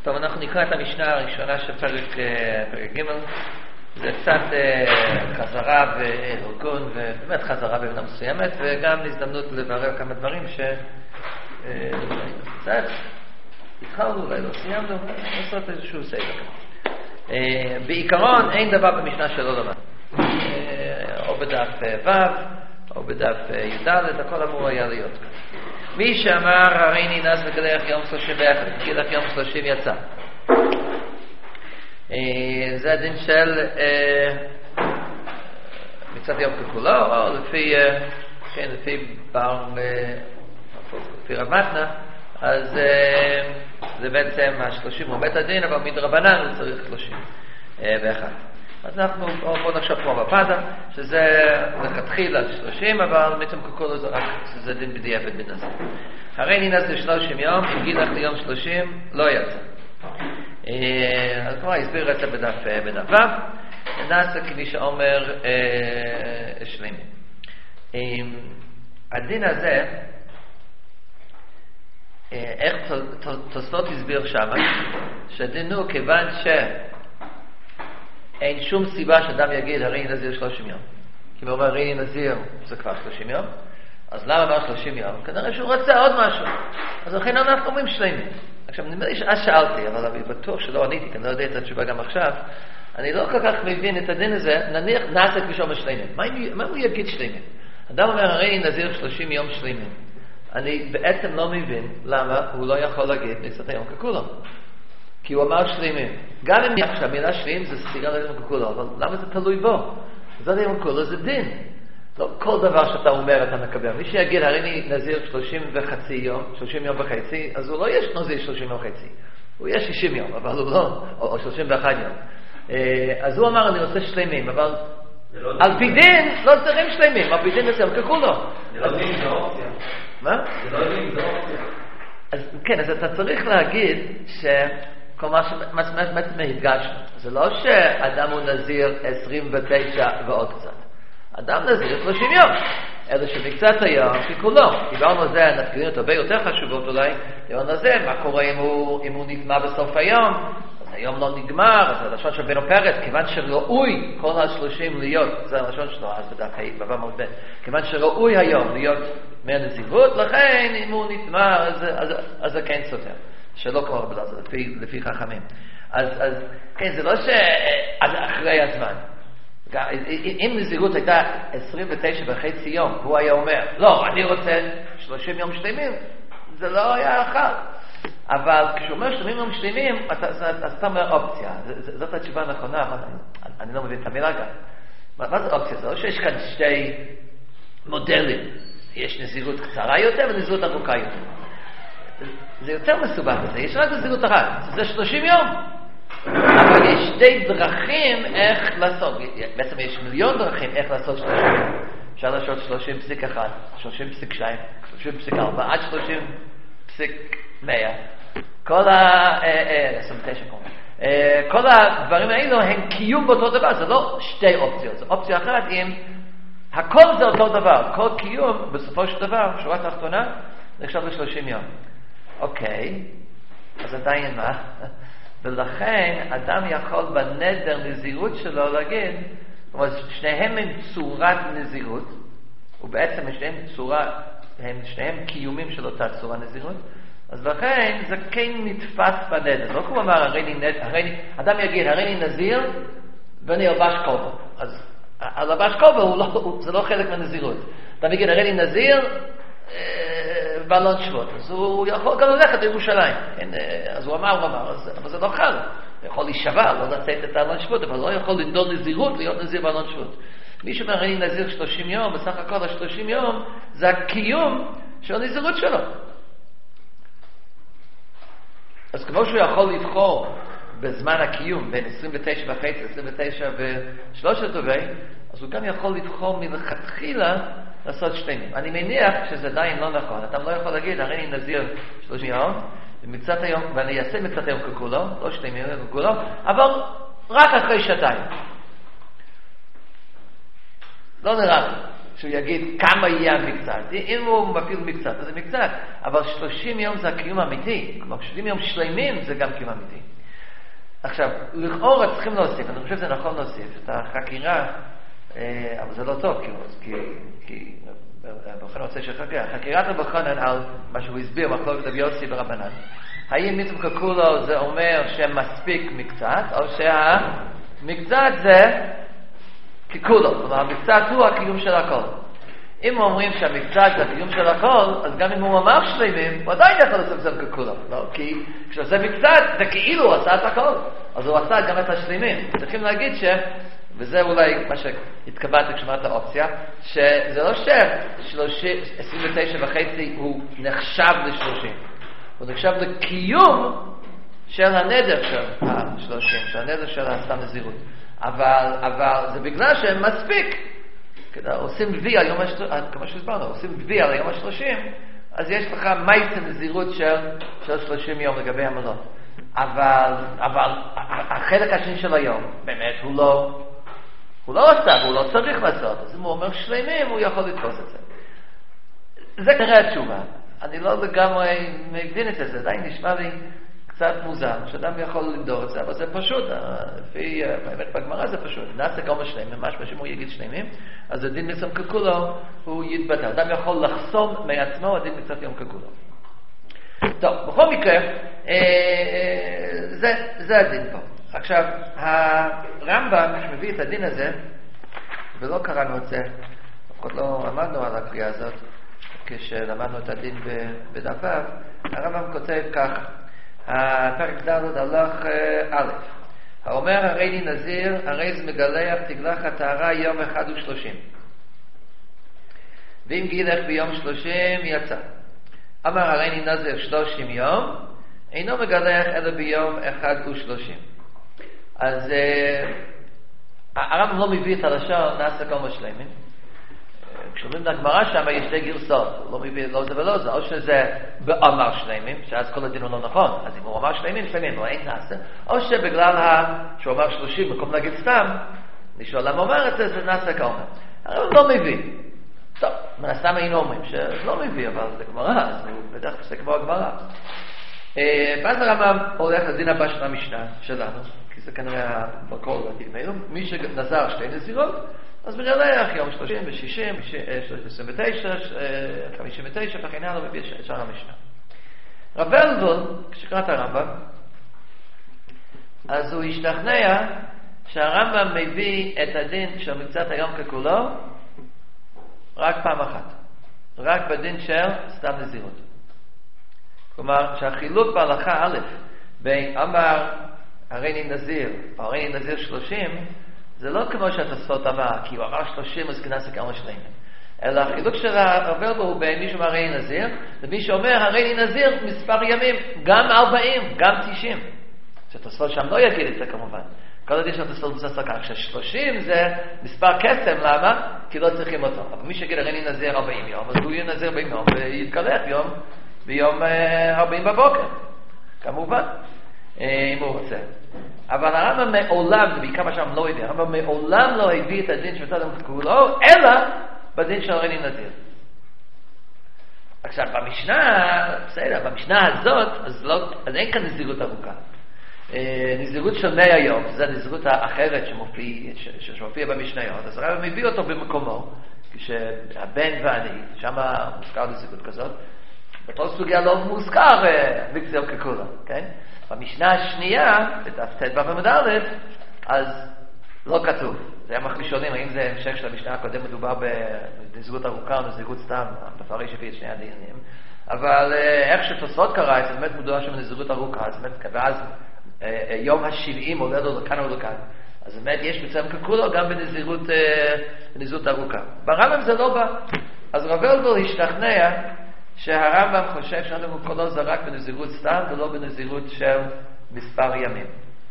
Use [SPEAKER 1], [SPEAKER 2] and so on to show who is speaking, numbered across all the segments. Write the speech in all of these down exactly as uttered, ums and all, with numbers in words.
[SPEAKER 1] טוב, אנחנו נקרא את המשנה הראשונה של פרק, פרק ג'. זה קצת חזרה וארגון, ובאמת חזרה במידה מסוימת, וגם הזדמנות לברר כמה דברים ש... קצת התחלנו, אולי לא סיימנו, לעשות איזשהו סדר. בעיקרון אין דבר במשנה שלא למד. או בדף ו' או בדף י"ד, הכל אמור היה להיות. מי שאמר הרי נינס וגלח יום שלושים ואחד, גילח יום שלושים יצא. זה הדין של מצד יום ככולו, או לפי, כן, לפי בר, לפי רב מתנה, אז זה בעצם השלושים הוא בית הדין, אבל מדרבנן הוא צריך שלושים ואחד. אז אנחנו בואו נחשב כמו בפדה, שזה לכתחילה שלושים, אבל בעצם ככולו זה רק, זה דין בדיעבד בנזה. הרי נינס לשלושים יום, אם גילח ליום שלושים, לא יצא. אז כמו הסביר את זה בדף בדף ו', נעשה כמי שאומר שלמים. הדין הזה, איך תוספות הסביר שם, שהדין הוא כיוון שאין שום סיבה שאדם יגיד הרי נזיר שלושים יום. כי הוא אומר הרי נזיר זה כבר שלושים יום, אז למה אמר שלושים יום? כנראה שהוא רצה עוד משהו. אז לכן אנחנו אומרים שלמים. עכשיו, נדמה לי שאז שאלתי, אבל אני בטוח שלא עניתי, כי אני לא יודע את התשובה גם עכשיו. אני לא כל כך מבין את הדין הזה, נניח נעשה כפי שאומר שלמים. מה, מה הוא יגיד שלמים? אדם אומר, הרי נזיר שלושים יום שלמים. אני בעצם לא מבין למה הוא לא יכול להגיד מצד היום ככולו. כי הוא אמר שלמים. גם אם עכשיו המילה שלמים זה סתירה ליום ככולו, אבל למה זה תלוי בו? מצד היום ככולו זה דין. לא כל דבר שאתה אומר אתה מקבל. מי שיגיד, הרי אני נזיר שלושים וחצי יום, שלושים יום וחצי, אז הוא לא יש נזיר שלושים יום וחצי. הוא יש שישים יום, אבל הוא לא, או, או שלושים ואחד יום. אז הוא אמר, אני רוצה שלמים, אבל על פי דין לא צריכים שלמים, על פי דין זה ככולו.
[SPEAKER 2] זה לא דין, זה אופציה.
[SPEAKER 1] מה?
[SPEAKER 2] זה לא דין, זה אופציה.
[SPEAKER 1] אז כן, אז אתה צריך להגיד ש... כלומר, שבעצם הדגשנו. זה לא שאדם הוא נזיר עשרים ותשע ועוד קצת. אדם נזיר שלושים יום, אלא שמקצת היום ככולו. דיברנו על זה, נתקדמות הרבה יותר חשובות אולי, דיברנו על זה, מה קורה אם הוא, אם הוא נטמע בסוף היום, אז היום לא נגמר, אז הלשון של בנו פרץ, כיוון שראוי כל השלושים להיות, זה הלשון שלו, אז בדף בבא מודה, כיוון שראוי היום להיות מהנזירות, לכן אם הוא נטמע, אז, אז, אז זה כן סותר, שלא כמו רבי אלעזר, לפי, לפי חכמים. אז, אז כן, זה לא שעד אחרי הזמן, אם נזירות הייתה עשרים ותשע וחצי יום, הוא היה אומר, לא, אני רוצה שלושים יום שלמים, זה לא היה אחר. אבל כשהוא אומר שלושים יום שלמים, אז אתה אומר אופציה. זאת התשובה הנכונה, אני לא מבין את המילה גם. מה זה אופציה? זה לא שיש כאן שתי מודלים. יש נזירות קצרה יותר ונזירות ארוכה יותר. זה יותר מסובך בזה, יש רק נזירות אחת, זה שלושים יום. אבל יש שתי דרכים איך לעשות, בעצם יש מיליון דרכים איך לעשות שלושים. אפשר לעשות שלושים פסיק אחד, שלושים פסיק שתיים, שלושים פסיק ארבע, עד שלושים פסיק מאה. כל ה... עשרים ותשע כמובן. כל הדברים האלו הם קיום באותו דבר, זה לא שתי אופציות, זה אופציה אחת אם הכל זה אותו דבר, כל קיום בסופו של דבר, שורה תחתונה, נחשב ל-שלושים יום. אוקיי, אז עדיין מה? ולכן אדם יכול בנדר נזירות שלו להגיד, שניהם הם צורת נזירות, ובעצם שניהם צורה, הם שניהם קיומים של אותה צורה נזירות, אז לכן זה כן נתפס בנדר. לא כמו אמר, הרי אני, הרי אני, אדם יגיד, הרי אני נזיר ואני אלבש כובע. אז הלבש כובע הוא לא, זה לא חלק מהנזירות. אדם יגיד, הרי אני נזיר, בעלון שבועות, אז הוא יכול גם ללכת לירושלים. אז הוא אמר, הוא אמר, אבל זה לא חל. הוא יכול להישבע, לא לצאת את העלון שבועות, אבל לא יכול לנדור נזירות, להיות נזיר בעלון שבועות. מי שאומר, אני נזיר שלושים יום, בסך הכל ה-שלושים יום, זה הקיום של הנזירות שלו. אז כמו שהוא יכול לבחור בזמן הקיום, בין עשרים ותשע וחצי, עשרים ותשע ושלושת רבעי, אז הוא גם יכול לבחור מלכתחילה לעשות שלמים. אני מניח שזה עדיין לא נכון. אתה לא יכול להגיד, הרי אני נזיר שלושים יום, ומצאת היום, ואני אעשה מצאת היום ככולו, לא שלמים ככולו, אבל רק אחרי שעתיים. לא נראה לי שהוא יגיד כמה יהיה המקצת. אם הוא מפעיל מקצת, אז זה מקצת. אבל שלושים יום זה הקיום האמיתי. כלומר, שלושים יום שלמים זה גם קיום אמיתי. עכשיו, לכאורה צריכים להוסיף, אני חושב שזה נכון להוסיף, את החקירה, אבל זה לא טוב, כי, כי בכל נושא של חקירה, חקירת רבי חנן על מה שהוא הסביר, מחלוקת רבי יוסי ברבנן, האם מצווה ככולו זה אומר שמספיק מקצת, או שהמקצת זה ככולו, כלומר המקצת הוא הקיום של הכל. אם אומרים שהמקצת זה הקיום של הכל, אז גם אם הוא ממש שלמים, הוא עדיין יכול לעשות את זה ככולו, לא? כי כשעושה מקצת זה כאילו הוא עשה את הכל, אז הוא עשה גם את השלמים. צריכים להגיד ש... וזה אולי מה שהתכוונתי כשאמרת האופציה, שזה לא ש-עשרים ותשע וחצי הוא נחשב ל-שלושים, הוא נחשב לקיום של הנדר של ה-שלושים, של הנדר של הסתם נזירות. אבל, אבל זה בגלל שהם מספיק. כדי, עושים וי על יום השלושים, כמו שהסברנו, עושים וי על יום השלושים, אז יש לך מייסה נזירות של, של שלושים יום לגבי המלות. אבל, אבל החלק השני של היום, באמת, הוא לא... הוא לא עושה, הוא לא צריך לעשות. אז אם הוא אומר שלמים, הוא יכול לתפוס את זה. זה כנראה התשובה. אני לא לגמרי מבין את זה, זה עדיין נשמע לי קצת מוזר, שאדם יכול למדור את זה, אבל זה פשוט, לפי, באמת בגמרא זה פשוט. נעשה כמה שלמים, ממש בשביל הוא יגיד שלמים, אז הדין מצום ככולו הוא יתבטא. אדם יכול לחסום מעצמו הדין מצום יום ככולו. טוב, בכל מקרה, זה, זה הדין פה. עכשיו, הרמב"ם מביא את הדין הזה, ולא קראנו את זה, לפחות לא עמדנו על הקריאה הזאת, כשלמדנו את הדין בדפיו, הרמב"ם כותב כך, הפרק ד' הלך א', האומר הרי לי נזיר, הרי זה מגלח תגלח הטהרה יום אחד ושלושים. ואם גילח ביום שלושים יצא. אמר הרי לי נזיר שלושים יום, אינו מגלח אלא ביום אחד ושלושים. אז הרמב"ם לא מביא את הלשון נעשה כמה שלמים. כשאומרים לגמרא שם יש שתי גרסאות, הוא לא מביא לא זה ולא זה, או שזה באמר שלמים, שאז כל הדין הוא לא נכון, אז אם הוא אמר שלמים, שלמים, הוא אין נעשה, או שבגלל שהוא אמר שלושים, במקום להגיד סתם, לשאול למה אומר את זה, זה נעשה כאומר. הרמב"ם לא מביא. טוב, מן הסתם היינו אומרים שלא מביא, אבל זה גמרא, אז הוא בדרך כלל זה כמו הגמרא. ואז הרמב"ם הולך לדין הבא של המשנה שלנו, כי זה כנראה בכל הדין האלו, מי שנזר שתי נזירות, אז מגלח יום שלושים ושישים, עשרים ותשע, חמישים ותשע, וכן הלאה מביא את שאר המשנה. רב ולדל, כשקרא את הרמב"ם, אז הוא השתכנע שהרמב"ם מביא את הדין של מקצת היום ככולו רק פעם אחת, רק בדין של סתם נזירות. כלומר, שהחילוק בהלכה א' בין אמר הרי לי נזיר או הרי לי נזיר שלושים, זה לא כמו שהתוספות אמר, כי הוא אמר שלושים אז כנס לכמה שלמים. אלא החילוק של הרב ולדל הוא בין מי שאומר הרי לי נזיר, ומי שאומר הרי לי נזיר מספר ימים, גם ארבעים, גם תשעים. שהתוספות שם לא יגיד את זה כמובן. כל הדין של התוספות מבוסס כך, ששלושים זה מספר קסם, למה? כי לא צריכים אותו. אבל מי שיגיד הרי לי נזיר ארבעים יום, אז הוא יהיה נזיר ארבעים יום ויתקלח יום ביום ארבעים בבוקר, כמובן, אם הוא רוצה. אבל הרמב"ם מעולם, זה בעיקר מה שם לא הביא, הרמב"ם מעולם לא הביא את הדין של מצד כולו, אלא בדין של הרי לי נזיר. עכשיו, במשנה, בסדר, במשנה הזאת, אז, לא, אז אין כאן נזירות ארוכה. נזירות של מאה יום, זו הנזירות האחרת שמופיע, שמופיע במשניות, אז הרמב"ם מביא אותו במקומו, כשהבן ואני, שם מוזכר נזירות כזאת, בכל סוגיה לא מוזכר מקצת ככולו, כן? במשנה השנייה, בדף ט' בעמוד א', אז לא כתוב. זה היה מחלישונים, האם זה המשך של המשנה הקודם מדובר בנזירות ארוכה או נזירות סתם, מפרש לפי את שני הדינים. אבל איך שתוספות קרא, זה באמת מדובר שם נזירות ארוכה, ואז יום השבעים עולה לו לכאן או לכאן. אז באמת יש מצב ככולו גם בנזירות, בנזירות ארוכה. ברמב"ם זה לא בא. אז רב ולדל השתכנע שהרמב"ם חושב שאנחנו כולו זה רק בנזירות סתם ולא בנזירות של מספר ימים.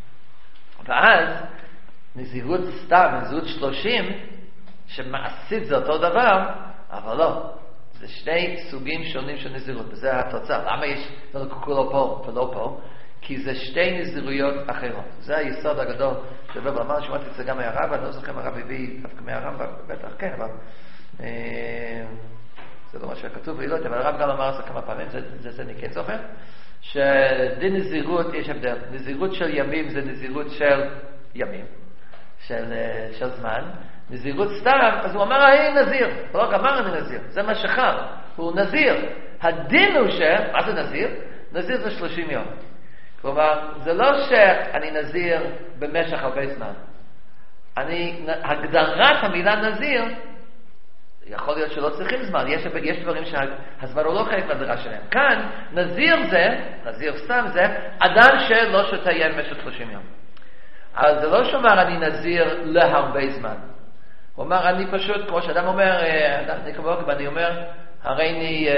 [SPEAKER 1] ואז נזירות סתם, נזירות שלושים, שמעשית זה אותו דבר, אבל לא. זה שני סוגים שונים של נזירות, וזה התוצאה. למה יש לנו כולו פה ולא פה? כי זה שתי נזירויות אחרות. זה היסוד הגדול שווה ואמר, שמעתי את זה גם מהרב, אני לא זוכר אם הרב הביא דווקא מהרמב"ם, בטח כן, אבל זה לא מה שכתוב, אבל הרב גם אמר את זה כמה פעמים, זה, זה אני כן זוכר, שדין נזירות יש הבדל. נזירות של ימים זה נזירות של ימים, של, של זמן. נזירות סתם, אז הוא אמר, אני נזיר. הוא לא אמר אני נזיר, זה מה שחר, הוא נזיר. הדין הוא ש... מה זה נזיר? נזיר זה שלושים יום. כלומר, זה לא שאני נזיר במשך הרבה זמן. אני, הגדרת המילה נזיר, יכול להיות שלא צריכים זמן, יש, יש דברים שהזמן הוא לא חלק מהדרה שלהם. כאן, נזיר זה, נזיר סתם זה, אדם שלא שותה יין במשך שלושים יום. אבל זה לא שאומר אני נזיר להרבה זמן. הוא אומר, אני פשוט, כמו שאדם אומר, אני כמובן, ואני אומר, הרי אני...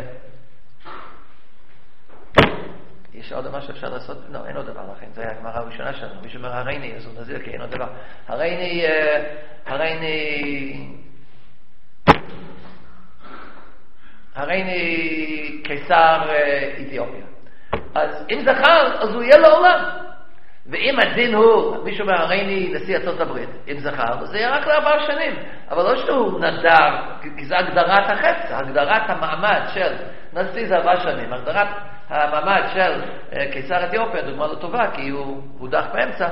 [SPEAKER 1] יש עוד דבר שאפשר לעשות? לא, אין עוד דבר לכן, זה היה הגמרא הראשונה שלנו. מישהו אומר, הרי אני, אז הוא נזיר, כי אין עוד דבר. הרי אני... הרי אני... הרי אני קיסר אתיופיה. אז אם זכר, אז הוא יהיה לעולם. ואם הדין הוא, מישהו אומר, הרי אני נשיא ארצות הברית, אם זכר, זה יהיה רק לארבע שנים. אבל לא שהוא נדר, כי זה הגדרת החפץ, הגדרת המעמד של נשיא זה ארבע שנים. הגדרת המעמד של קיסר אתיופיה, דוגמה לא טובה, כי הוא הודח באמצע,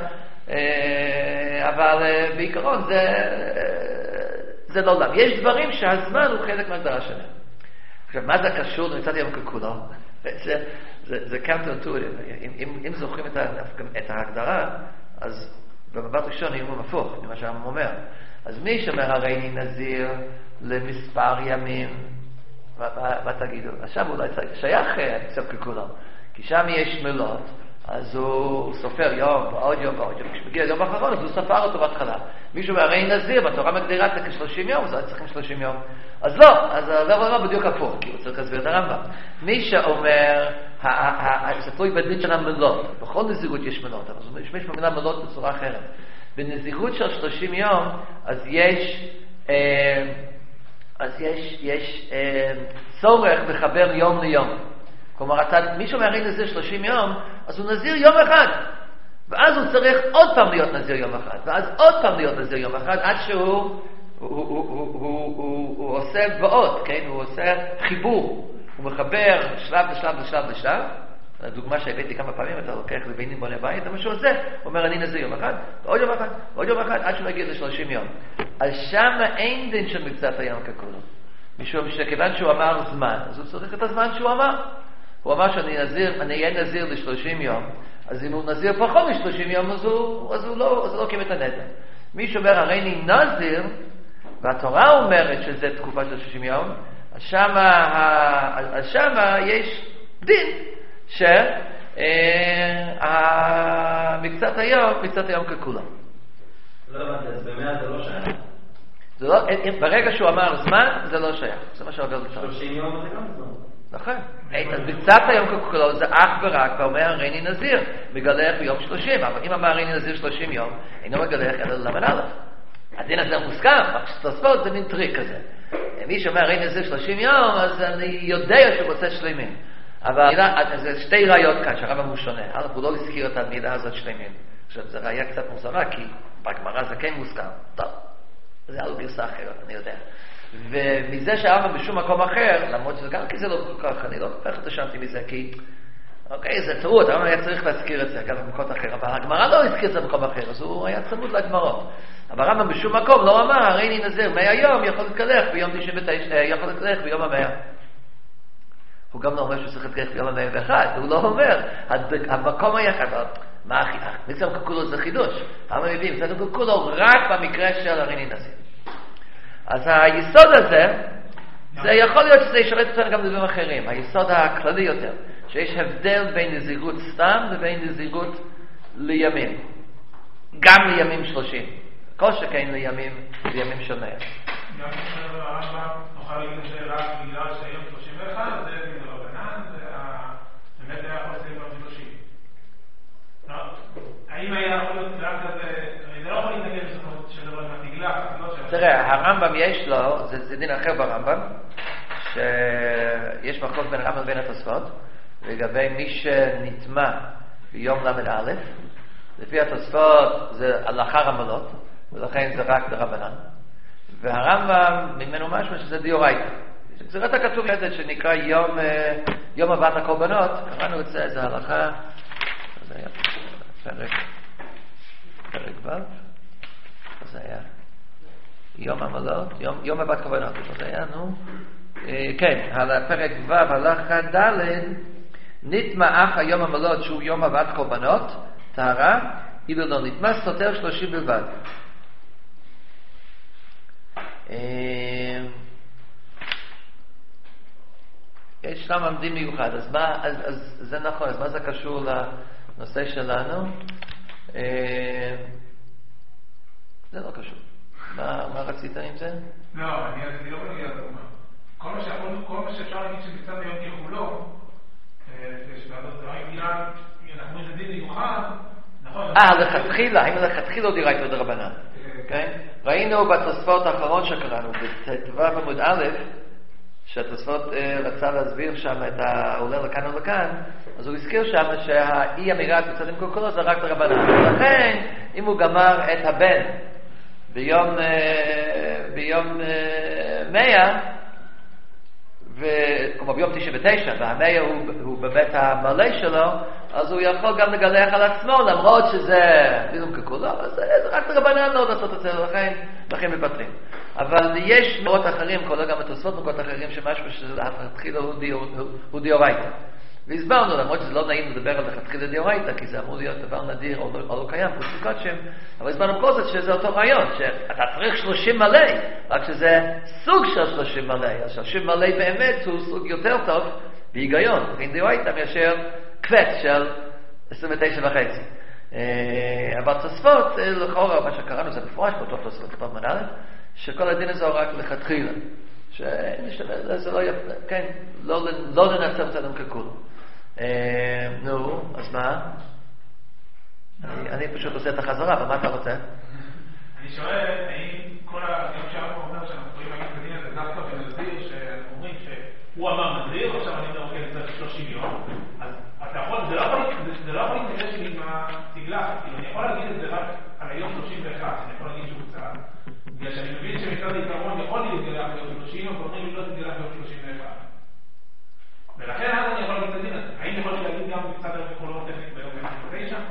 [SPEAKER 1] אבל בעיקרון זה, זה לא עולם. יש דברים שהזמן הוא חלק מהגדרה שלהם. עכשיו, מה זה קשור למצד יום ככולו? זה, זה, זה קאונטר-אינטואיטיב. אם, אם, אם זוכרים את, ה, את ההגדרה, אז במבט ראשון יהיו הפוך ממה שהעם אומר. אז מי שאומר הרי אני נזיר למספר ימים, מה, מה, מה תגידו? עכשיו אולי שייך קצת ככולו. כי שם יש מילות, אז הוא סופר יום ועוד יום ועוד יום. כשמגיע ליום האחרון, אז הוא ספר אותו בהתחלה. מישהו אומר, הרי נזיר, בתורה מגדירה את זה כ-שלושים יום, אז צריכים שלושים יום. אז לא, אז הרב אומר בדיוק הפוך, כי הוא צריך להסביר את הרמב"ם. מי שאומר, זה תלוי בדין של המלות. בכל נזירות יש מלות, אבל הוא משתמש במילה מלות בצורה אחרת. בנזירות של שלושים יום, אז יש, אז יש, יש צורך לחבר יום ליום. כלומר, מי שאומר הרי נזיר שלושים יום, אז הוא נזיר יום אחד. ואז הוא צריך עוד פעם להיות נזיר יום אחד. ואז עוד פעם להיות נזיר יום אחד, עד שהוא הוא, הוא, הוא, הוא, הוא, הוא עושה באות, כן? הוא עושה חיבור. הוא מחבר שלב לשלב לשלב לשלב. הדוגמה שהבאתי כמה פעמים, אתה לוקח לבינים בוני בית, זה מה שהוא עושה. הוא אומר, אני נזיר יום אחד, ועוד יום אחד, ועוד יום אחד, עד שהוא מגיע ל-שלושים יום. אז שם אין דין של מקצת היום ככולו. משום שכיוון שהוא אמר זמן, אז הוא צריך את הזמן שהוא אמר. הוא אמר שאני נזיר, אני אהיה נזיר ל-שלושים יום, אז אם הוא נזיר פחות מ-שלושים יום, אז הוא, אז הוא לא, אז הוא לא קים את הנדר. מי שאומר, הרי אני נזיר, והתורה אומרת שזה תקופה של שלושים יום, אז שמה, אז שמה יש דין, שמקצת היום, מקצת היום ככולם.
[SPEAKER 2] לא הבנתי, אז במאה זה לא שייך?
[SPEAKER 1] זה לא, ברגע שהוא אמר זמן, זה לא שייך. זה מה שעובר לתורה.
[SPEAKER 2] שלושים יום זה גם זמן.
[SPEAKER 1] נכון. אז בקצת היום ככולו זה אך ורק, ואומר הרי אני נזיר, מגלח ביום שלושים, אבל אם אמר הרי אני נזיר שלושים יום, אינו מגלח אלא ללמד א'. הדין הזה מוסכם, רק שתוספות זה מין טריק כזה. מי שאומר הרי אני נזיר שלושים יום, אז אני יודע שהוא רוצה שלמים. אבל זה שתי ראיות כאן, שהרמב"ם הוא שונה. הוא לא הזכיר את המילה הזאת שלמים. עכשיו, זו ראיה קצת מוזרה, כי בגמרא זה כן מוסכם. טוב, זה היה לו גרסה אחרת, אני יודע. ומזה שהרמב"ם בשום מקום אחר, למרות שזה גם כי זה לא כל כך, אני לא כל כך התרשמתי מזה, כי אוקיי, זה טעות, הרמב"ם היה צריך להזכיר את זה גם במקומות אחר, אבל הגמרא לא הזכיר את זה במקום אחר, אז הוא היה צמוד לגמרות. אבל הרמב"ם בשום מקום לא אמר, הרי אני נזיר, מהיום יכול להתקלח ביום תשעים ותשע, יכול להתקלח ביום המאה. הוא גם לא אומר שהוא צריך להתקלח ביום המאה ואחד, הוא לא אומר, המקום היחד, מה הכי, מצלם ככולו זה חידוש, הרמב"ם מביא, מצלם ככולו רק במקרה של הרי אני נזיר. אז היסוד הזה, זה יכול להיות שזה ישרת אותנו גם לדברים אחרים. היסוד הכללי יותר, שיש הבדל בין נזירות סתם ובין נזירות לימים. גם לימים שלושים. כל שכן לימים, לימים שונה.
[SPEAKER 3] גם כשאנחנו הרמב"ם נוכל להגיד את זה רק בגלל שהיום שלושים ואחת, זה בגלל רבנן, באמת היה יכול לסיים ביום שלושים. האם היה יכול להיות רק כזה, אני לא יכול להתנגד בסופו של דבר עם התגלה,
[SPEAKER 1] תראה, הרמב"ם יש לו, זה, זה דין אחר ברמב"ם, שיש מחלוקת בין הרמב"ם ובין התוספות, לגבי מי שנטמע ביום למד א', לפי התוספות זה לאחר המלות, ולכן זה רק דרבנן. והרמב"ם ממנו משהו שזה דיורייתא. גזירת הכתוב ידעת שנקרא יום, יום הבאת הקורבנות, קראנו את זה, איזה הלכה, זה היה פרק, פרק ו', זה היה יום עמלות, יום, יום הבאת קורבנות, זה היה, נו, כן, על פרק ו' הלכה ד' נטמע אח היום עמלות שהוא יום הבאת קורבנות, טהרה, אילו לא נטמע סותר שלושים בלבד. יש שם עמדים מיוחד, אז, מה, אז, אז זה נכון, אז מה זה קשור לנושא שלנו? זה לא קשור. מה, מה רצית עם זה?
[SPEAKER 3] לא, אני, אני לא מגיע לדוגמה. כל מה שיכול, כל מה שאפשר להגיד שמצד היום ככולו, אנחנו מדברים מיוחד, נכון?
[SPEAKER 1] אה, לכתחילה, האם לכתחילה או דירייתא דרבנן? כן? ראינו בתוספות האחרון שקראנו, בט"ו עמוד א', שהתוספות רצה להסביר שם את העולה לכאן ולכאן, אז הוא הזכיר שם שהאי אמירת מצד עם כולו זה רק דרבנן. ולכן, אם הוא גמר את הבן ביום, ביום מאה, כמו ביום תשעים ותשע, והמאה הוא, הוא באמת המלא שלו, אז הוא יכול גם לגלח על עצמו, למרות שזה ביום ככולו, אז זה רק דרבנן לא לעשות את זה, לכן, לכן מפטרים. אבל יש מאות אחרים, כולל גם התוספות מקומות אחרים, שמשהו שלכתחילה הוא דיורייתא. והסברנו, למרות שזה לא נעים לדבר על לכתחילה דיורייתא, כי זה אמור להיות דבר נדיר או לא, או לא קיים, פרוצי קודשם, אבל הסברנו כל זאת שזה אותו רעיון, שאתה צריך שלושים מלא, רק שזה סוג של שלושים מלא, אז שלושים מלא באמת הוא סוג יותר טוב בהיגיון, ואין דיורייתא מאשר קווץ של עשרים ותשע וחצי. אבל תוספות, לכאורה, מה שקראנו זה מפורש, באותו תוספות כבר מנהלת, שכל הדין הזה הוא רק לכתחילה, שזה לא יפה, כן, לא, לא לנצל את האדם ככולו. נו, אז מה? אני, אני פשוט עושה את החזרה, אבל מה אתה רוצה?
[SPEAKER 3] אני שואל, האם כל היום שהרב אומר שאנחנו יכולים להגיד את הדין הזה דווקא בנזיר, שאנחנו אומרים שהוא אמר נזיר, עכשיו אני אומר, אוקיי, זה שלושים יום, אז אתה יכול, זה לא יכול להתנגש לי עם התגלחת, כאילו אני יכול להגיד את זה רק על היום שלושים ואחת, אני יכול להגיד שהוא צעד, בגלל שאני מבין שמצד העיקרון יכול להתגלח ביום שלושים, אבל אומרים לי לא תתגלח ביום שלושים ואחת. ולכן אז אני יכול להגיד את הדין הזה. האם יכול להגיד גם קצת על פסיכולוגיה טכנית ביום עשרים ותשע?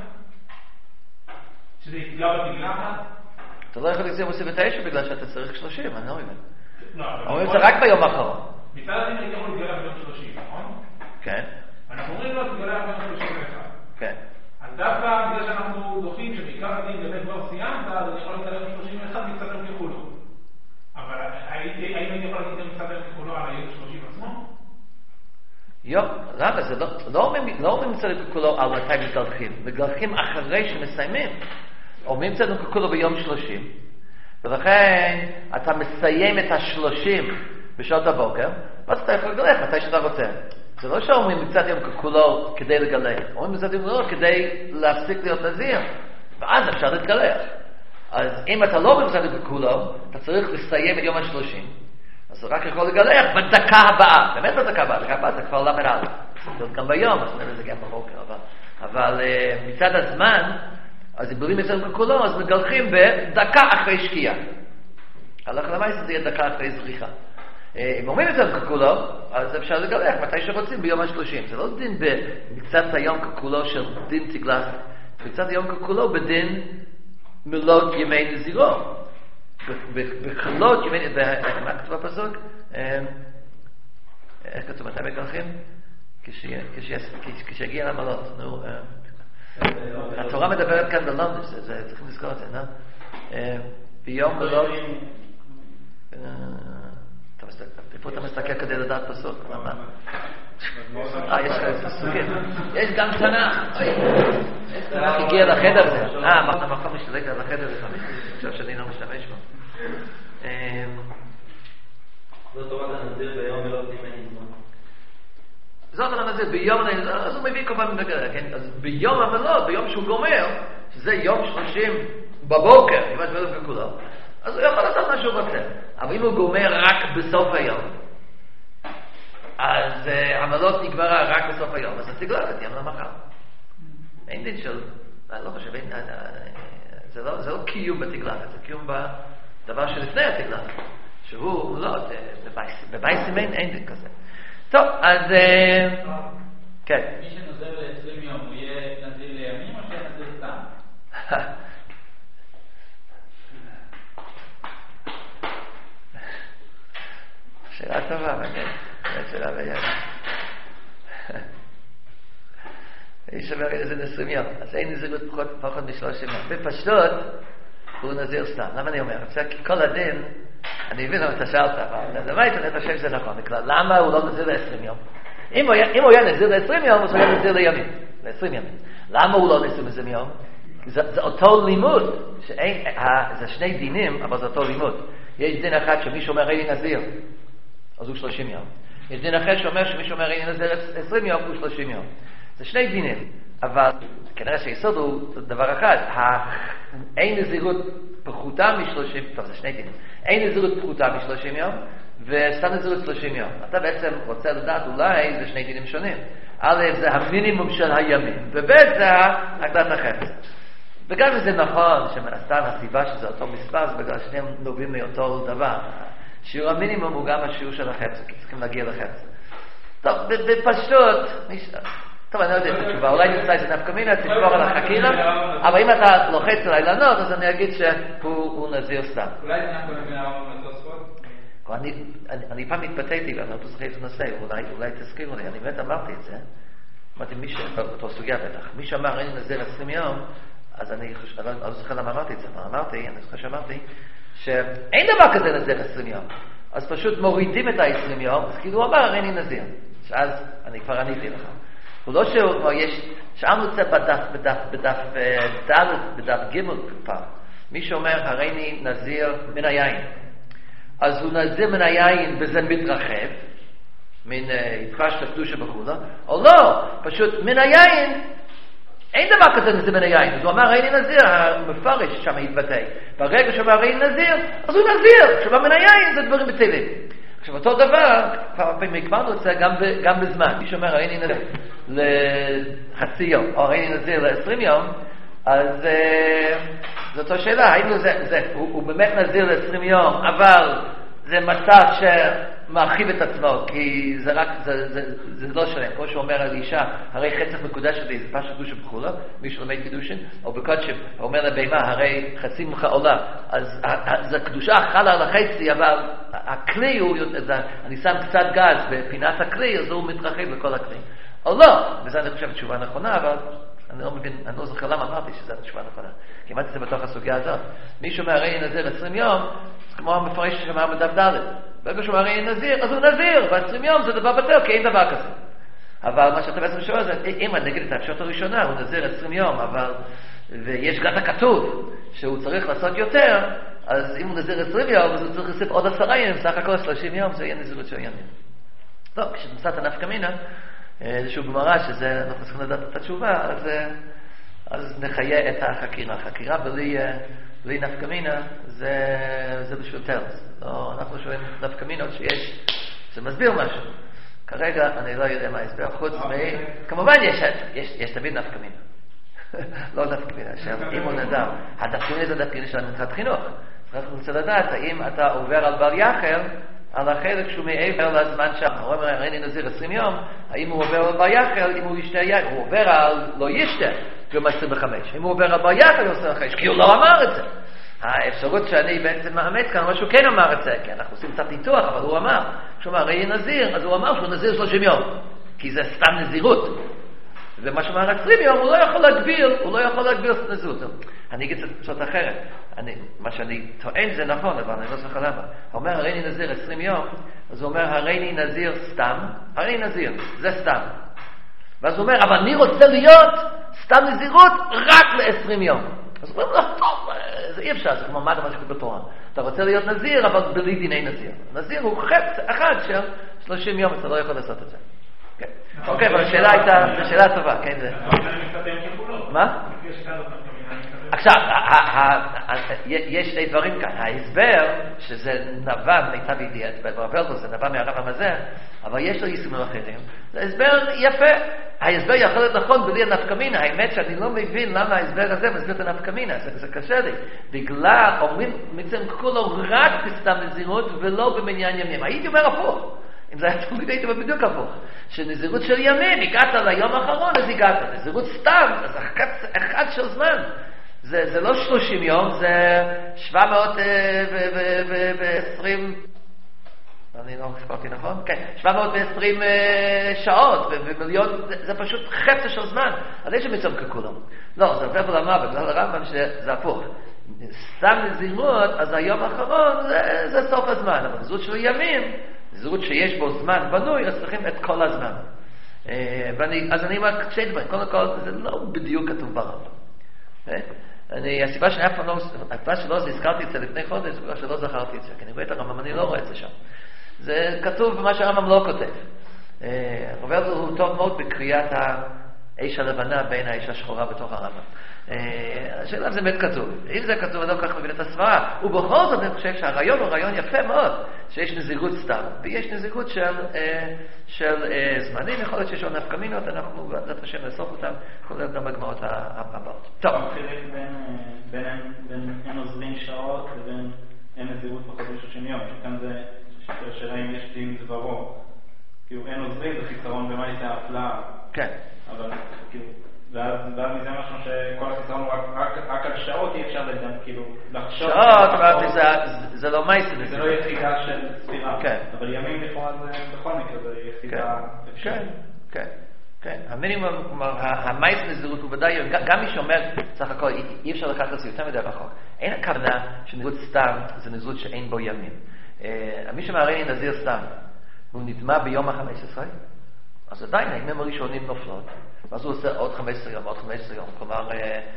[SPEAKER 3] שזה יתגלה בתגלחת?
[SPEAKER 1] אתה לא יכול להגיד עשרים ותשע בגלל שאתה צריך שלושים, אני לא מבין.
[SPEAKER 3] לא,
[SPEAKER 1] אומרים זה רק ביום האחרון.
[SPEAKER 3] מצד הדין הייתי יכול להתגלח ביום שלושים, נכון?
[SPEAKER 1] כן.
[SPEAKER 3] אנחנו אומרים לו תתגלח ביום שלושים ואחת.
[SPEAKER 1] כן.
[SPEAKER 3] אז דווקא בגלל שאנחנו דוחים שבעיקר הדין באמת כבר סיימת, אז אני יכול להתגלח ביום שלושים ואחת מצד היום ככולו. אבל האם הייתי יכול להגיד גם מצד היום ככולו על היום שלושים עצמו?
[SPEAKER 1] יום, למה? זה לא אומרים מצד ככולו על מתי מתגלחים. מתגלחים אחרי שמסיימים. אומרים מצד ככולו ביום שלושים. ולכן אתה מסיים את השלושים בשעות הבוקר, ואז אתה יכול לגלח מתי שאתה רוצה. זה לא שאומרים מצד יום ככולו כדי לגלח. אומרים מצד יום ככולו כדי להפסיק להיות נזיר. ואז אפשר להתגלח. אז אם אתה לא במצד יום ככולו, אתה צריך לסיים את יום השלושים. אז רק יכול לגלח בדקה הבאה, באמת בדקה הבאה, בדקה הבאה זה כבר למד על, זה גם ביום, אז נראה זה גם בבוקר, אבל, אבל uh, מצד הזמן, אז אם בולים מצד ככולו, אז מגלחים בדקה אחרי שקיעה. הלכה למעשה זה יהיה דקה אחרי זריחה. Uh, אם אומרים מצד ככולו, אז אפשר לגלח מתי שרוצים ביום השלושים. זה לא דין במצד היום ככולו של דין תגלחת, מצד היום ככולו בדין מלאת ימי נזירו. בחלות, מה כתוב בפסוק? איך כתוב? מתי מגלחים? כשיגיע למלות. התורה מדברת כאן בלונדש, צריכים לזכור את זה, לא? ביום מלות... איפה אתה מסתכל כדי לדעת פסוק? מה? אה, יש לך פסוקים. יש גם תנ"ך. תנ"ך הגיע לחדר הזה. אה, המקום משתלק על החדר הזה. עכשיו שאני לא משתמש בו.
[SPEAKER 2] זאת תורת הנזיר ביום מלאת ימי נזיר.
[SPEAKER 1] זאת תורת הנזיר ביום נזיר, אז הוא מביא כל פעם מדגר, כן? אז ביום המלאות, ביום שהוא גומר, שזה יום שלושים בבוקר, אם את מלאת בכולו, אז הוא יכול לעשות מה שהוא רוצה. אבל אם הוא גומר רק בסוף היום, אז המלאות נגמרה רק בסוף היום, אז תגלח את יום למחר. אין דין של, אני לא חושב, זה לא קיום בתגלחת, זה קיום דבר שלפני התקנה, שהוא לא, בבייסים אין דין כזה. טוב, אז כן.
[SPEAKER 4] מי שנוזר ל-עשרים יום, הוא יהיה נזיר לימים או שיהיה נזיר סתם?
[SPEAKER 1] שאלה טובה, כן. שאלה בעיה. יש אומר איזה עשרים יום, אז אין נזירות פחות משלושים יום. בפשטות, הוא נזיר סתם. למה אני אומר? כי כל הדין, אני מבין למה אתה שאלת, אבל למה אני חושב שזה נכון? למה הוא לא נזיר ל-עשרים יום? אם הוא היה נזיר ל-עשרים יום, הוא היה נזיר לימים. ל-עשרים ימים. למה הוא לא נזיר ל-עשרים יום? זה אותו לימוד, זה שני דינים, אבל זה אותו לימוד. יש דין אחד שמישהו אומר אין נזיר, אז הוא שלושים יום. יש דין אחר שאומר שמישהו אומר אין נזיר עשרים יום, הוא שלושים יום. זה שני דינים, אבל כנראה שהיסוד הוא דבר אחד. אין נזירות פחותה משלושים, טוב, זה שני דינים. אין נזירות פחותה משלושים יום, וסתם נזירות שלושים יום. אתה בעצם רוצה לדעת אולי זה שני דינים שונים. א', זה המינימום של הימים, וב', זה הקדת החפץ. וגם אם זה נכון שמן הסתם הסיבה שזה אותו מספר, זה בגלל שניהם נובעים מאותו דבר. שיעור המינימום הוא גם השיעור של החפץ, כי צריכים להגיע לחפץ. טוב, בפשוט, טוב, אני לא יודע את התשובה, אולי נמצא איזה נפקא מינה, תשבור על החקירה, אבל אם אתה לוחץ עליי לענות, אז אני אגיד שהוא נזיר סתם.
[SPEAKER 4] אולי זה נפקא מינה הרמב"ם לתוספות?
[SPEAKER 1] אני פעם התבטאתי, ואני לא זוכר את הנושא, אולי תזכירו לי, אני באמת אמרתי את זה, אמרתי, באותו סוגיה בטח, מי שאמר אין נזיר עשרים יום, אז אני לא זוכר למה אמרתי את זה, אבל אמרתי, אני זוכר שאמרתי, שאין דבר כזה נזיר עשרים יום, אז פשוט מורידים את ה-עשרים יום, אז כאילו הוא אמר אין נזיר, שאז אני כבר עניתי לך. הוא לא שהוא, יש, שאלנו את זה בדף, בדף, בדף ד', בדף ג' פעם. מי שאומר, הריני נזיר מן היין. אז הוא נזיר מן היין וזה מתרחב, מן יפחש לקדושה בחולה, או לא, פשוט מן היין, אין דבר כזה נזיר מן היין. אז הוא אמר, הריני נזיר, המפרש שם התבטא. ברגע שהוא אמר, הריני נזיר, אז הוא נזיר. כשהוא מן היין זה דברים בטבעים. עכשיו, אותו דבר, כבר פעמים הקבלנו את זה גם, ב, גם בזמן. מי שאומר, הריני נזיר לחצי יום, או הריני נזיר ל-עשרים יום, אז אה, זאת השאלה, האם זה, זה, הוא, הוא באמת נזיר ל-עשרים יום, אבל זה מצב שמרחיב את עצמו, כי זה רק, זה, זה, זה, זה לא שלם. כמו שהוא אומר על אישה, הרי חצף מקודש שלי, זה פשוט קדושה בחולה, מי שלומד קידושין, או בקודשם, הוא אומר לבהמה, הרי חצי ממך עולה. אז זה קדושה חלה על החצי, אבל הכלי הוא, אני שם קצת גז בפינת הכלי, אז הוא מתרחב לכל הכלי. או לא, וזה אני חושב תשובה נכונה, אבל אני לא מבין, אני לא זוכר למה אמרתי שזו התשובה נכונה. כי אמרתי את זה בתוך הסוגיה הזאת. מי שאומר הרי נזיר עשרים יום, כמו המפרש שאמר בדף ד', ברגע שאומר הרי נזיר, אז הוא נזיר, ו-עשרים יום זה דבר בטל, כי אין דבר כזה. אבל מה שאתה בעצם שואל זה, אם אני נגיד את האפשרות הראשונה, הוא נזיר עשרים יום, אבל, ויש גם הכתוב שהוא צריך לעשות יותר, אז אם הוא נזיר עשרים יום, אז הוא צריך לסף עוד עשרה ימים, סך הכל שלושים יום, זה יהיה נזירות של ימים. טוב, כשנמצאת הנפקא מינה, איזשהו גמרא שזה, אנחנו צריכים לדעת את התשובה, אז, אז נחיה את החקירה. החקירה בלי, בלי נפקא מינה, זה, זה בשביל תרס. לא, אנחנו שואלים נפקא מינות שיש, זה מסביר משהו. כרגע אני לא יודע מה הסבר, חוץ מ... כמובן יש, יש, יש תמיד נפקא מינה. לא נפקא מינה, שאם הוא נדע, הדפקא מינה זה דפקא מינה של מנחת חינוך. אנחנו רוצים לדעת, האם אתה עובר על בר יחר, על החלק שהוא מעבר לזמן שם. הוא אומר, הריני נזיר עשרים יום, האם הוא עובר על בר יחר, אם הוא ישתה יחר, הוא עובר על לא ישתה, יום עשרים וחמש. אם הוא עובר על בר יחר, יום עשרים וחמש, כי הוא לא אמר את זה. האפשרות שאני בעצם מאמץ כאן, הוא שהוא כן אמר את זה, כי אנחנו עושים קצת ניתוח, אבל הוא אמר, כשהוא אמר, הריני נזיר, אז הוא אמר שהוא נזיר שלושים יום, כי זה סתם נזירות. ומה שאומר עשרים יום, הוא לא יכול להגביר, הוא לא יכול להגביר נזירות. אני אגיד קצת אחרת. אני, מה שאני טוען זה נכון, אבל אני לא זוכר למה. הוא אומר, הריני נזיר עשרים יום, אז הוא אומר, הריני נזיר סתם, הריני נזיר, זה סתם. ואז הוא אומר, אבל אני רוצה להיות סתם נזירות רק ל-עשרים יום. אז הוא אומר, לא, טוב, זה אי אפשר, זה כמו מה דבר שכתוב בתורה. אתה רוצה להיות נזיר, אבל בלי דיני נזיר. נזיר הוא חפץ אחד של שלושים יום, אתה לא יכול לעשות את זה. אוקיי, אבל השאלה הייתה, זו שאלה טובה, כן זה. מה? עכשיו, יש שני דברים כאן. ההסבר, שזה נבע מיטב ידיעת, ברבלדו זה נבע מהרב המזה, אבל יש לו יישומים אחרים. זה הסבר יפה. ההסבר יכול להיות נכון בלי הנפקמינה, האמת שאני לא מבין למה ההסבר הזה מסביר את הנפקמינה, זה, זה קשה לי. בגלל, אומרים, מצרים כולו רק בסתם נזירות ולא במניין ימים. הייתי אומר הפוך. אם זה היה תמיד הייתי אומר בדיוק הפוך. שנזירות של ימים, הגעת ליום האחרון, אז הגעת. נזירות סתם, אז אחד, אחד של זמן. זה, זה לא שלושים יום, זה שבע מאות ועשרים... אני לא הסברתי נכון? כן, שבע מאות ועשרים שעות ומיליון, זה, זה פשוט חפצה של זמן. אז יש מצום ככולם. לא, זה עובר ולמה, בגלל הרמב"ם שזה הפוך. סתם נזירות, אז היום האחרון זה, זה סוף הזמן. אבל נזירות של ימים, נזירות שיש בו זמן בנוי, אז צריכים את כל הזמן. ואני, אז אני אומר שתי דברים. קודם כל, זה לא בדיוק כתוב ברמב"ם. אני, הסיבה שאני אף פעם לא, הסיבה שלא הזכרתי את זה לפני חודש, זה בגלל שלא זכרתי את זה, כי אני רואה את הרמב"ם, אני לא רואה את זה שם. זה כתוב במה שהרמב"ם לא כותב. הרב הוא טוב מאוד בקריאת האש הלבנה בין האש השחורה בתוך הרמב"ם. השאלה אם זה באמת כתוב. אם זה כתוב, אני לא כל כך מבין את הסברה. ובכל זאת אני חושב שהרעיון הוא רעיון יפה מאוד, שיש נזירות סתם, ויש נזירות של, של זמנים. יכול להיות שיש עוד נפקמינות, אנחנו בעזרת השם נאסוף אותם, כולל גם בגמרות הבאות. טוב.
[SPEAKER 5] המחירים בין אין עוזרים שעות לבין אין נזירות פחות מ-שלושים יום, שכאן זה השאלה אם יש דין דברו. כאילו אין עוזרים זה חיסרון במה הייתה הפלאה.
[SPEAKER 1] כן.
[SPEAKER 5] אבל כאילו, ואז מזה משהו שכל החיסרון הוא רק על שעות, אי אפשר לדעת, כאילו, לחשוב...
[SPEAKER 1] שעות, אבל זה לא מייסי.
[SPEAKER 5] זה לא יחידה של ספירה.
[SPEAKER 1] כן.
[SPEAKER 5] אבל ימים לכאורה זה בכל מקרה, זה יחידה אפשרית.
[SPEAKER 1] כן, כן. כן, המינימום, כלומר, המייס נזירות הוא ודאי, גם מי שאומר, סך הכל, אי אפשר לקחת את זה יותר מדי רחוק. אין הכוונה שנזירות סתם זה נזירות שאין בו ימים. מי שמעריין נזיר סתם, הוא נטמע ביום ה-חמש עשרה, אז עדיין הימים הראשונים נופלות, ואז הוא עושה עוד חמש עשרה יום, עוד חמש עשרה יום, כלומר,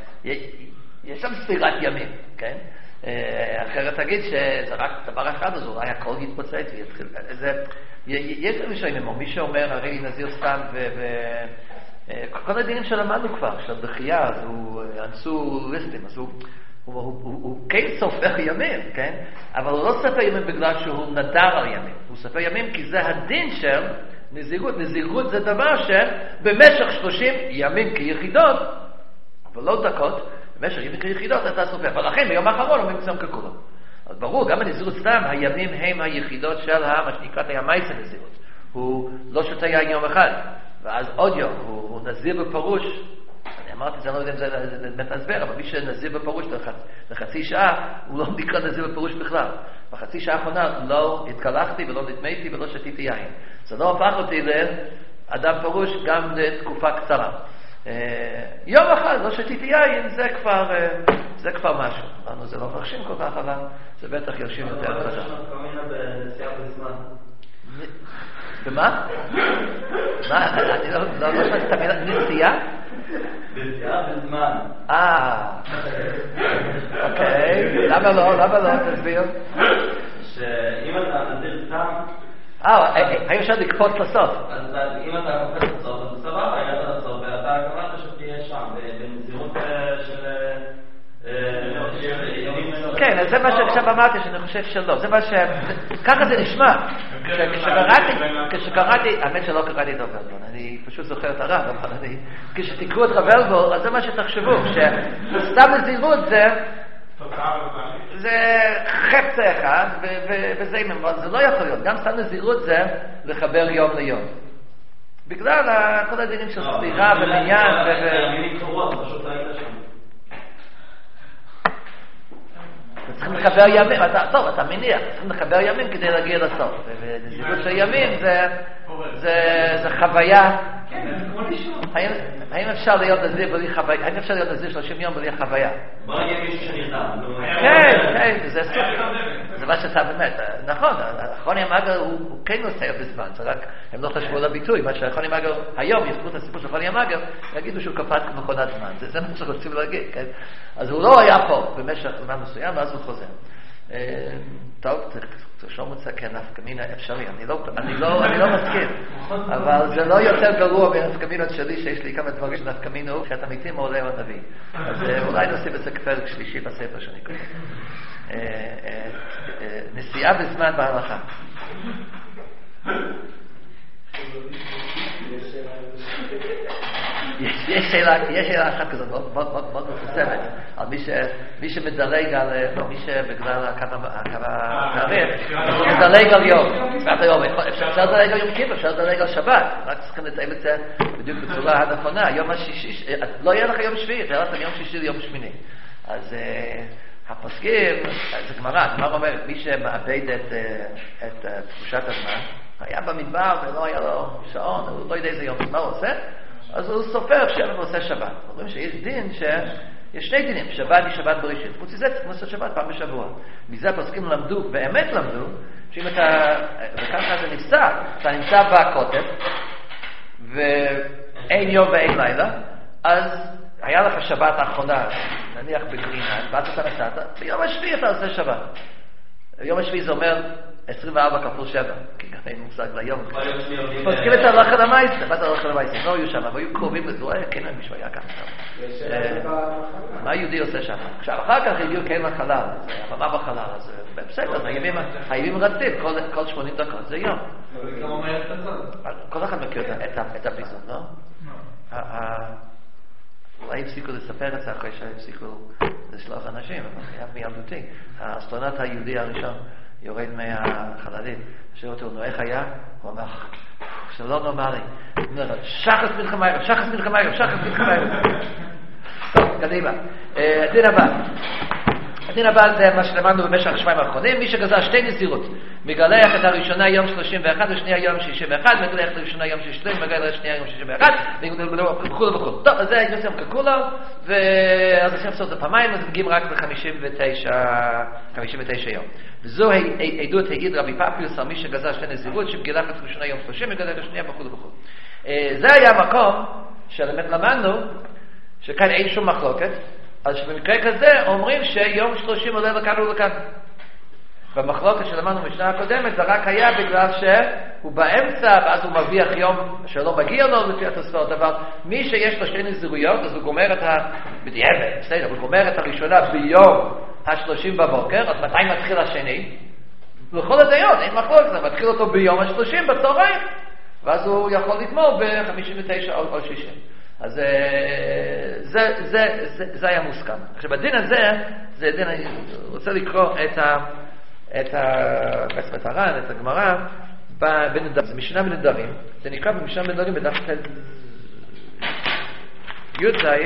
[SPEAKER 1] יש שם ספירת ימים, כן? אחרת תגיד שזה רק דבר אחד, אז אולי הכל יתפוצץ ויתחיל, יש לנו שיימים, או מי שאומר, הרי נזיר סתם, וכל הדינים שלמדנו כבר, של בחייה, אז הוא אנסו ליסטים, אז הוא... הוא, הוא, הוא, הוא כן סופר ימים, כן? אבל הוא לא סופר ימים בגלל שהוא נדר על ימים. הוא סופר ימים כי זה הדין של נזירות. נזירות זה דבר שבמשך שלושים ימים כיחידות, אבל לא דקות, במשך ימים כיחידות אתה סופר. ולכן ביום האחרון הוא מצום ככולו. אז ברור, גם בנזירות סתם, הימים הם היחידות של מה שנקרא הימייס הנזירות. הוא לא שותה יין יום אחד, ואז עוד יום, הוא, הוא נזיר בפירוש. אני אמרתי, אני לא יודע אם זה באמת הסבר, אבל מי שנזיר בפירוש לחצי שעה, הוא לא נקרא נזיר בפירוש בכלל. בחצי שעה האחרונה לא התקלחתי ולא נטמאתי ולא שתיתי יין. זה לא הפך אותי לאדם פירוש גם לתקופה קצרה. יום אחד לא שתיתי יין, זה כבר, זה כבר משהו. לנו זה לא מרשים כל כך, אבל זה בטח ירשים יותר.
[SPEAKER 2] אבל יש לנו קמינה בנסיעה בזמן.
[SPEAKER 1] במה? מה? אני לא שמעתי את המילה נסיעה?
[SPEAKER 2] נסיעה בזמן.
[SPEAKER 1] אה, אוקיי. למה לא? למה לא? תסביר.
[SPEAKER 2] שאם אתה נזיר סתם...
[SPEAKER 1] אה, האם אפשר לקפוץ לסוף?
[SPEAKER 2] אז אם אתה קופץ לסוף, אז סבבה, הגעת לסוף, ואתה קבעת שתהיה שם, בנזירות של...
[SPEAKER 1] כן, זה מה שעכשיו אמרתי, שאני חושב שלא. זה מה ש... ככה זה נשמע. כשקראתי, האמת שלא קראתי את הוולבור, אני פשוט זוכר את הרב, אבל אני... כשתקראו את הוולבור, אז זה מה שתחשבו, שסתם נזירות זה... זה חפצה אחד, וזה אם זה לא יכול להיות. גם סתם נזירות זה לחבר יום ליום. בגלל כל הדינים של ספירה ומניין ו...
[SPEAKER 2] אני מתחורות, פשוט היית שם.
[SPEAKER 1] צריכים לחבר ימים, טוב, אתה מניח, צריכים לחבר ימים כדי להגיע לסוף. ונזירות של ימים זה חוויה. האם אפשר להיות נזיר בלי חוויה? האם אפשר להיות נזיר שלושים יום בלי חוויה?
[SPEAKER 2] בוא נגיד מישהו שנרדם.
[SPEAKER 1] כן, כן, זה סוף. זה מה שאתה באמת, נכון, החוני המאגר הוא כן נוסע בזמן, זה רק, הם לא חשבו על הביטוי, מה שהחוני המאגר, היום יספרו את הסיפור של החוני המאגר, יגידו שהוא קפץ מכונת זמן, זה מה שרוצים להגיד, כן? אז הוא לא היה פה במשך זמן מסוים, ואז הוא חוזר. טוב, תרשום את זה כנפקמינה אפשרי, אני לא, אני לא, אני לא מסכים, אבל זה לא יותר גרוע מהנפקמינות שלי, שיש לי כמה דברים של נפקמינה הוא, שאתה מתים עולה או הנביא. אז אולי נוסיף את זה כפרק שלישי בספר שאני קורא. נסיעה בזמן בהלכה.
[SPEAKER 6] יש
[SPEAKER 1] יש שאלה אחת כזאת, מאוד מפורסמת, על מי שמדלג על, מי שבגלל הקווים, הוא מדלג על יום, אפשר לדלג על יום כיפור, אפשר לדלג על שבת, רק צריכים לתאם את זה בדיוק בצורה הנכונה, יום השישי, לא יהיה לך יום שביעי, תראה לך יום שישי ליום שמיני. אז הפוסקים, זה גמרא, הגמרא אומרת, מי שמאבד את תחושת הזמן, היה במדבר ולא היה לו שעון, הוא לא יודע איזה יום, מה הוא עושה? אז הוא סופר שבע ועושה שבת. אומרים שיש דין, שיש שני דינים, שבת היא שבת בראשית. חוץ מזה צריך לעשות שבת פעם בשבוע. מזה הפוסקים למדו, באמת למדו, שאם אתה, וככה זה נפסק, אתה נמצא בקוטב, ואין יום ואין לילה, אז היה לך שבת האחרונה, נניח בגרינה, ואז אתה נסעת, ביום השביעי אתה עושה שבת. יום השביעי זה אומר עשרים וארבע כפול שבע, כי ככה אין מושג ליום. פוסקים את הלכה למייסה, באת הלכה למייסה, לא היו שם, אבל היו קרובים לזה, כן, מישהו היה ככה. מה היהודי עושה שם? עכשיו, אחר כך הגיעו כן לחלל, אבל מה בחלל? אז בסדר, הימים רצים, כל שמונים דקות זה יום. כל אחד מכיר את הפיזון, לא? אולי הפסיקו לספר את זה אחרי שהפסיקו לשלוח אנשים, אבל היה מילדותי. האסטרונאוט היהודי הראשון יורד מהחללית, שואל אותו, נו איך היה? הוא אומר, זה לא נורמלי. הוא אומר, שחס מלחמה ערב, שחס מלחמה ערב, שחס מלחמה ערב. טוב, קדימה. הדין הבא. הדין הבא זה מה שלמדנו במשך השבועיים האחרונים, מי שגזר שתי נזירות, מגלח את הראשונה יום שלושים ואחת ושנייה יום שישים ואחת, מגלח את הראשונה יום שישים ואחת, מגלח את השנייה יום שישים ואחת, וכו' וכו'. טוב, אז זה יוסם ככולו, ואז עושים לעשות את הפעמיים, אז מגיעים רק ב-חמישים ותשע יום. וזו עדות העיד רבי פאפיוס על מי שגזר שתי נזירות, שמגלח את הראשונה יום שלושים, מגלח את השנייה וכו' וכו'. זה היה המקום שבאמת למדנו, שכאן אין שום מחלוקת, אז שבמקרה כזה אומרים שיום שלושים עולה לכאן ולכאן. במחלוקת שלמדנו במשנה הקודמת זה רק היה בגלל שהוא באמצע ואז הוא מרוויח יום שלא מגיע לו לפי התוספות, אבל מי שיש לו שתי נזירויות אז הוא גומר את ה... בדיעבד, בסדר, הוא גומר את הראשונה ביום השלושים בבוקר, אז מתי מתחיל השני? לכל הדעות, אין מחלוקת, זה מתחיל אותו ביום השלושים בצהריים, ואז הוא יכול לגמור ב-חמישים ותשע או שישים. אז זה, זה, זה, זה, זה היה מוסכם. עכשיו, בדין הזה, זה דין, אני רוצה לקרוא את ה... את ה... בעצם את הר"ן, את הגמרא, בנדרים. זה משנה בנדרים. זה נקרא במשנה בנדרים בדף י' זין.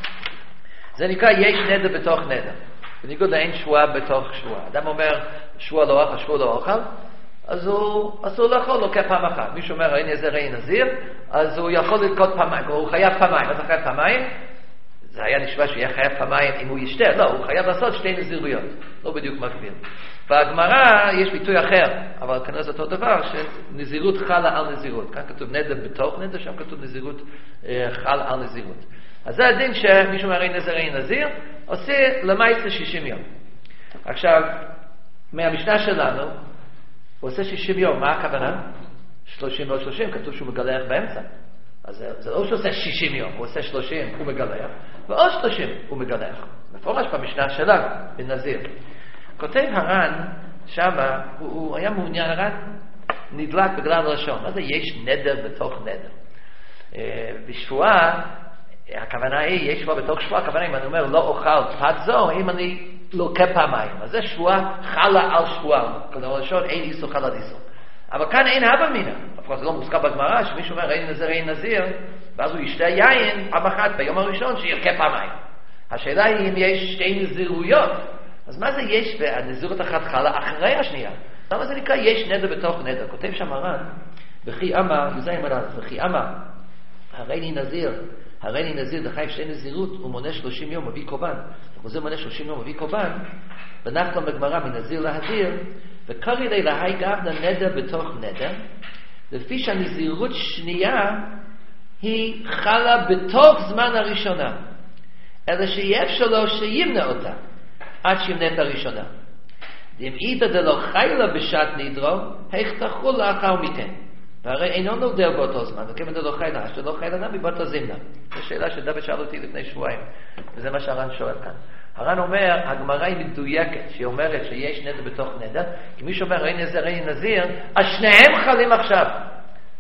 [SPEAKER 1] זה נקרא יש נדר בתוך נדר. בניגוד לאין שבועה בתוך שבועה. אדם אומר, שבועה לא אוכל, שבועה לא אוכל, אז הוא אסור לאכול, לוקח פעם אחת. מישהו אומר, אין איזה ראי נזיר, אז הוא יכול ללקות פעמיים, הוא חייב פעמיים. אז הוא חייב פעמיים, זה היה נשמע שיהיה חייב פעמיים אם הוא ישתה, לא, הוא חייב לעשות שתי נזירויות, לא בדיוק מקביל. בגמרא יש ביטוי אחר, אבל כנראה זה אותו דבר, שנזירות חלה על נזירות. כאן כתוב נדר בתוך נדר, שם כתוב נזירות חל על נזירות. אז זה הדין שמישהו אומר, אין נזיר, אין נזיר, עושה למעשה שישים יום. עכשיו, מהמשנה שלנו, הוא עושה שישים יום, מה הכוונה? שלושים ועוד שלושים, כתוב שהוא מגלח באמצע. אז זה לא שהוא עושה שישים יום, הוא עושה שלושים, הוא מגלח, ועוד שלושים הוא מגלח. מפורש במשנה שלנו, בנזיר. כותב הר"ן, שמה, הוא, הוא היה מעוניין, הר"ן נדלק בגלל הלשון. מה זה יש נדר בתוך נדר? בשבועה, הכוונה היא, יש שבועה בתוך שבועה, הכוונה אם אני אומר לא אוכל פת זו, אם אני לוקה פעמיים. אז זה שבועה חלה על שבועה. כלומר, לשון אין איסור חלה על איסור. אבל כאן אין הווה אמינא. אבל זה לא מוזכר בגמרא, שמישהו אומר אין נזיר, אין נזיר, ואז הוא ישתה יין פעם אחת ביום הראשון שירקה פעמיים. השאלה היא אם יש שתי נזירויות. אז מה זה יש והנזירות אחת חלה אחרי השנייה? למה זה נקרא יש נדר בתוך נדר? כותב שם הר"ן, וכי אמר, יוזאי מר"ן, וכי אמר, הריני נזיר, הריני נזיר דחייב שתי נזירות, הוא מונה שלושים יום, מביא קורבן. הוא זה מונה שלושים יום, מביא קורבן, ונח לו בגמרא מנזיר להדיר, וקרא לי להי גבנה נדר בתוך נדר, לפי שהנזירות שנייה היא חלה בתוך זמן הראשונה, אלא שיהיה אפשר שימנע אותה, עד שימנע את הראשונה. אם איתה דלא חיילה בשעת נדרו, איך תחול לאחר מכן. והרי אינו נודר באותו זמן, וכיוון דלא חיילה, אז דלא חיילה נמי באותו זמנה. זו שאלה שדוד שאל אותי לפני שבועיים, וזה מה שהר"ן שואל כאן. הר"ן אומר, הגמרא היא מדויקת, שהיא אומרת שיש נדר בתוך נדר, כי מי שאומר אין נזיר, אין נזיר, אז שניהם חלים עכשיו.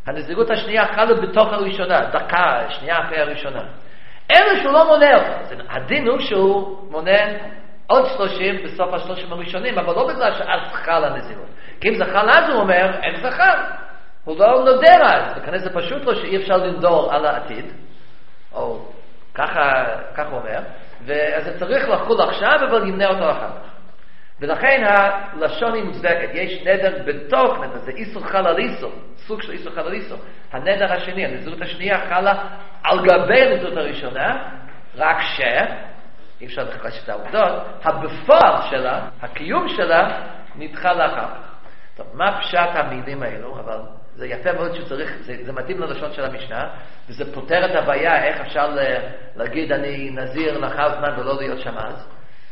[SPEAKER 1] הנזירות השנייה חלה בתוך הראשונה, דקה, שנייה אחרי הראשונה. אלא שהוא לא מונה אותה. הדין הוא שהוא מונה עוד שלושים בסוף השלושים הראשונים, אבל לא בגלל שאז חל הנזירות. כי אם זה חל אז הוא אומר, אין זה חל. הוא לא נודר אז. וכנראה זה פשוט לו שאי אפשר לנדור על העתיד. או ככה, ככה הוא אומר. ואז זה צריך לחול עכשיו, אבל ימנה אותו אחר כך. ולכן הלשון היא מוצדקת. יש נדר בתוך נדר, זה איסור חל על איסור. סוג של איסור חל על איסור. הנדר השני, הנזירות השנייה חלה על גבי הנזירות הראשונה, רק ש... אי אפשר לחלש את העובדות, הבפועל שלה, הקיום שלה, נדחה לאחר כך. טוב, מה פשט המילים האלו? אבל זה יפה מאוד שצריך, זה, זה מתאים ללשון של המשנה, וזה פותר את הבעיה, איך אפשר להגיד אני נזיר לאחר זמן ולא להיות שם אז.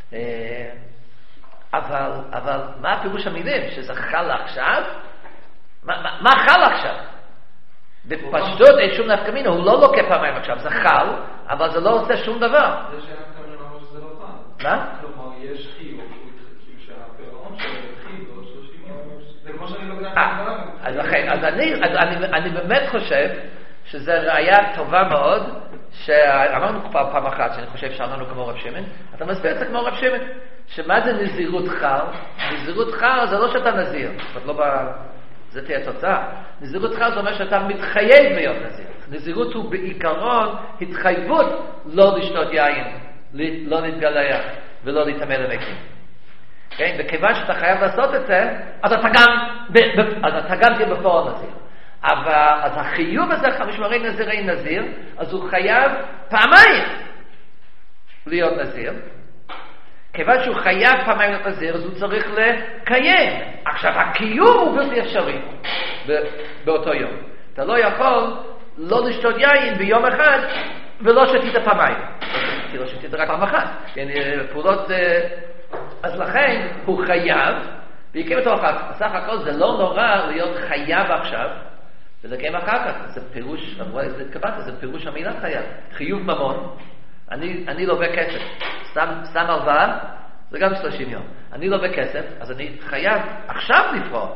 [SPEAKER 1] אבל, אבל מה הפירוש המילים? שזה חל עכשיו? מה, מה, מה חל עכשיו? בפשטות אין שום נפקא מינה, הוא לא לוקח פעמיים עכשיו, זה חל, אבל זה לא עושה שום דבר. מה?
[SPEAKER 6] כלומר, יש חיוב, שהפירעון שלו התחיל בעוד שלושים יום, זה כמו שאני לא יודע.
[SPEAKER 1] אז לכן, אז אני באמת חושב שזו ראייה טובה מאוד, שאמרנו כבר פעם אחת, שאני חושב שאמרנו כמו רב שמן, אתה מסביר את זה כמו רב שמן, שמה זה נזירות חל? נזירות חל זה לא שאתה נזיר, זאת לא ב... זה תהיה תוצאה. נזירות חל זה אומר שאתה מתחייב להיות נזיר. נזירות הוא בעיקרון התחייבות לא לשתות יין. לא להתגלח ולא להתאמן למקים. כן? וכיוון שאתה חייב לעשות את זה, אז אתה גם, אז אתה גם תהיה בפועל נזיר. אבל, אז החיוב הזה, חמשמרי נזירי נזיר, אז הוא חייב פעמיים להיות נזיר. כיוון שהוא חייב פעמיים להיות נזיר, אז הוא צריך לקיים. עכשיו, הקיום הוא בלתי אפשרי באותו יום. אתה לא יכול לא לשתות יין ביום אחד, ולא שתית פעמיים. כי לא שתית רק פעם אחת. פעולות... אז לכן הוא חייב, ויקיים אותו אחר כך. בסך הכל זה לא נורא להיות חייב עכשיו, וזה קיים אחר כך. זה פירוש, זה פירוש המילה חייב. חיוב ממון. אני, אני לא בכסף. סתם, סתם הלוואה, זה גם שלושים יום. אני לא בכסף, אז אני חייב עכשיו לפרוע.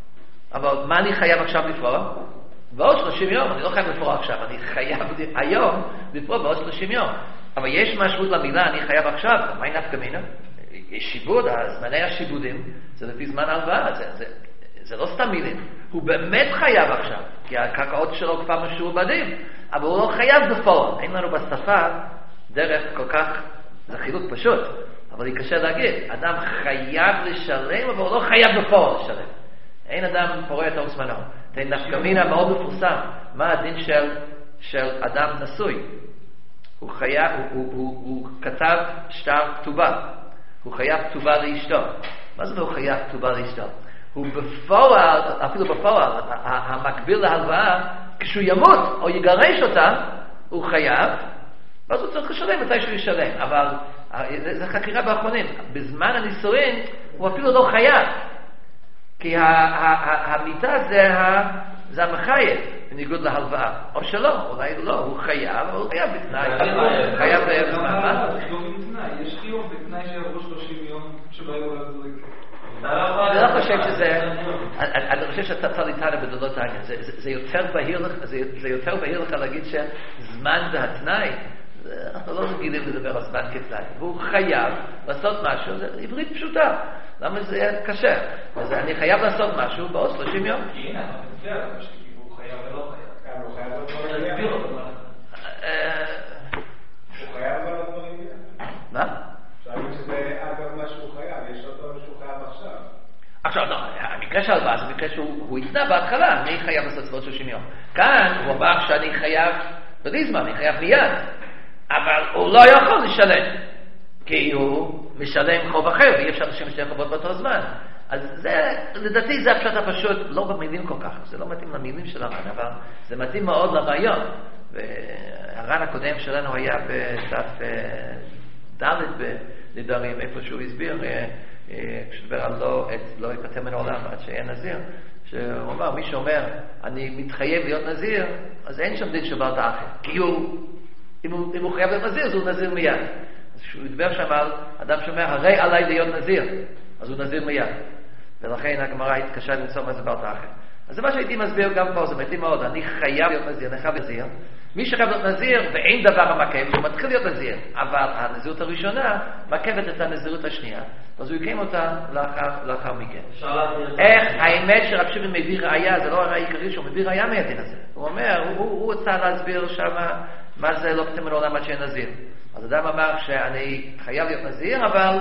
[SPEAKER 1] אבל מה אני חייב עכשיו לפרוע? בעוד שלושים יום, אני לא חייב לפרוע עכשיו, אני חייב היום לפרוע בעוד שלושים יום. אבל יש משמעות למילה, אני חייב עכשיו, מה היא נפקא מינה? יש שיבוד, זמני השיבודים, זה לפי זמן ההלוואה, זה, זה, זה לא סתם מילים. הוא באמת חייב עכשיו, כי הקרקעות שלו כבר משועבדים, אבל הוא לא חייב בפועל. אין לנו בשפה דרך כל כך, זה חילוק פשוט, אבל היא קשה להגיד. אדם חייב לשלם, אבל הוא לא חייב בפועל לשלם. אין אדם פורע את אורס מנו. זה נפקא מינה מאוד מפורסם. מה הדין של, של אדם נשוי? הוא, חייב, הוא, הוא, הוא, הוא כתב שטר כתובה. הוא חייב כתובה לאשתו. מה זה הוא חייב כתובה לאשתו? הוא בפועל, אפילו בפועל, המקביל להלוואה, כשהוא ימות או יגרש אותה, הוא חייב, ואז הוא צריך לשלם מתי שהוא ישלם. אבל זה, זה חקירה באחרונים. בזמן הנישואין הוא אפילו לא חייב. כי המיטה זה, זה המחייב, בניגוד להלוואה. או שלא, אולי לא, הוא חייב, אבל הוא חייב בתנאי. חייב בזמן.
[SPEAKER 6] יש חיוב בתנאי שעברו שלושים יום שבאו להזריק.
[SPEAKER 1] אני לא חושב שזה, אני חושב שאתה צריך להתענה בדודות העניין. זה יותר בהיר לך, זה יותר בהיר לך להגיד שזמן זה התנאי. אנחנו לא רגילים לדבר על זמן כתנאי. והוא חייב לעשות משהו, זה עברית פשוטה. למה זה יהיה קשה? אז אני חייב לעשות משהו בעוד שלושים יום.
[SPEAKER 6] הנה, אתה מציע לך שהוא חייב ולא חייב. הוא חייב להסביר אותו. הוא חייב ולא דברים יהיה.
[SPEAKER 1] מה?
[SPEAKER 6] אפשר להגיד שזה אגב מה שהוא חייב, יש אותו שהוא חייב עכשיו.
[SPEAKER 1] עכשיו, לא, המקרה של הלוואה זה מקרה שהוא התנה בהתחלה, אני חייב לעשות בעוד שלושים יום. כאן הוא אמר שאני חייב בלי זמן, אני חייב מיד. אבל הוא לא יכול לשלם, כי הוא משלם חוב אחר, ואי אפשר לשלם שתי חובות באותו זמן. אז זה, לדעתי זה הפשט הפשוט, לא במילים כל כך, זה לא מתאים למילים של הר"ן, אבל זה מתאים מאוד לרעיון. והר"ן הקודם שלנו היה בדף ד' בנדרים, איפה שהוא הסביר, כשדבר על לא, לא ייפטר מן העולם עד שיהיה נזיר, שהוא אומר, מי שאומר, אני מתחייב להיות נזיר, אז אין שם דין שברת אחר, כי הוא, אם הוא, אם הוא חייב להיות נזיר, אז הוא נזיר מיד. אז כשהוא ידבר שם על אדם שאומר, הרי עליי להיות נזיר, אז הוא נזיר מיד. ולכן הגמרא התקשה למצוא מה זה ברת אחר. אז זה מה שהייתי מסביר גם פה, זה מתאים מאוד, אני חייב להיות נזיר, אני חייב נזיר. מי שחייב להיות נזיר ואין דבר המקם, הוא מתחיל להיות נזיר, אבל הנזירות הראשונה מקמת את הנזירות השנייה, אז הוא יקיים אותה לאחר, לאחר מכן. איך האמת שרב שמעון מביא ראיה, זה לא הראיה העיקרית שהוא מביא ראיה מהדין הזה. הוא אומר, הוא, הוא רוצה להסביר שמה מה זה לא קצת מלעולם עד שאין נזיר. אז אדם אמר שאני חייב להיות נזיר, אבל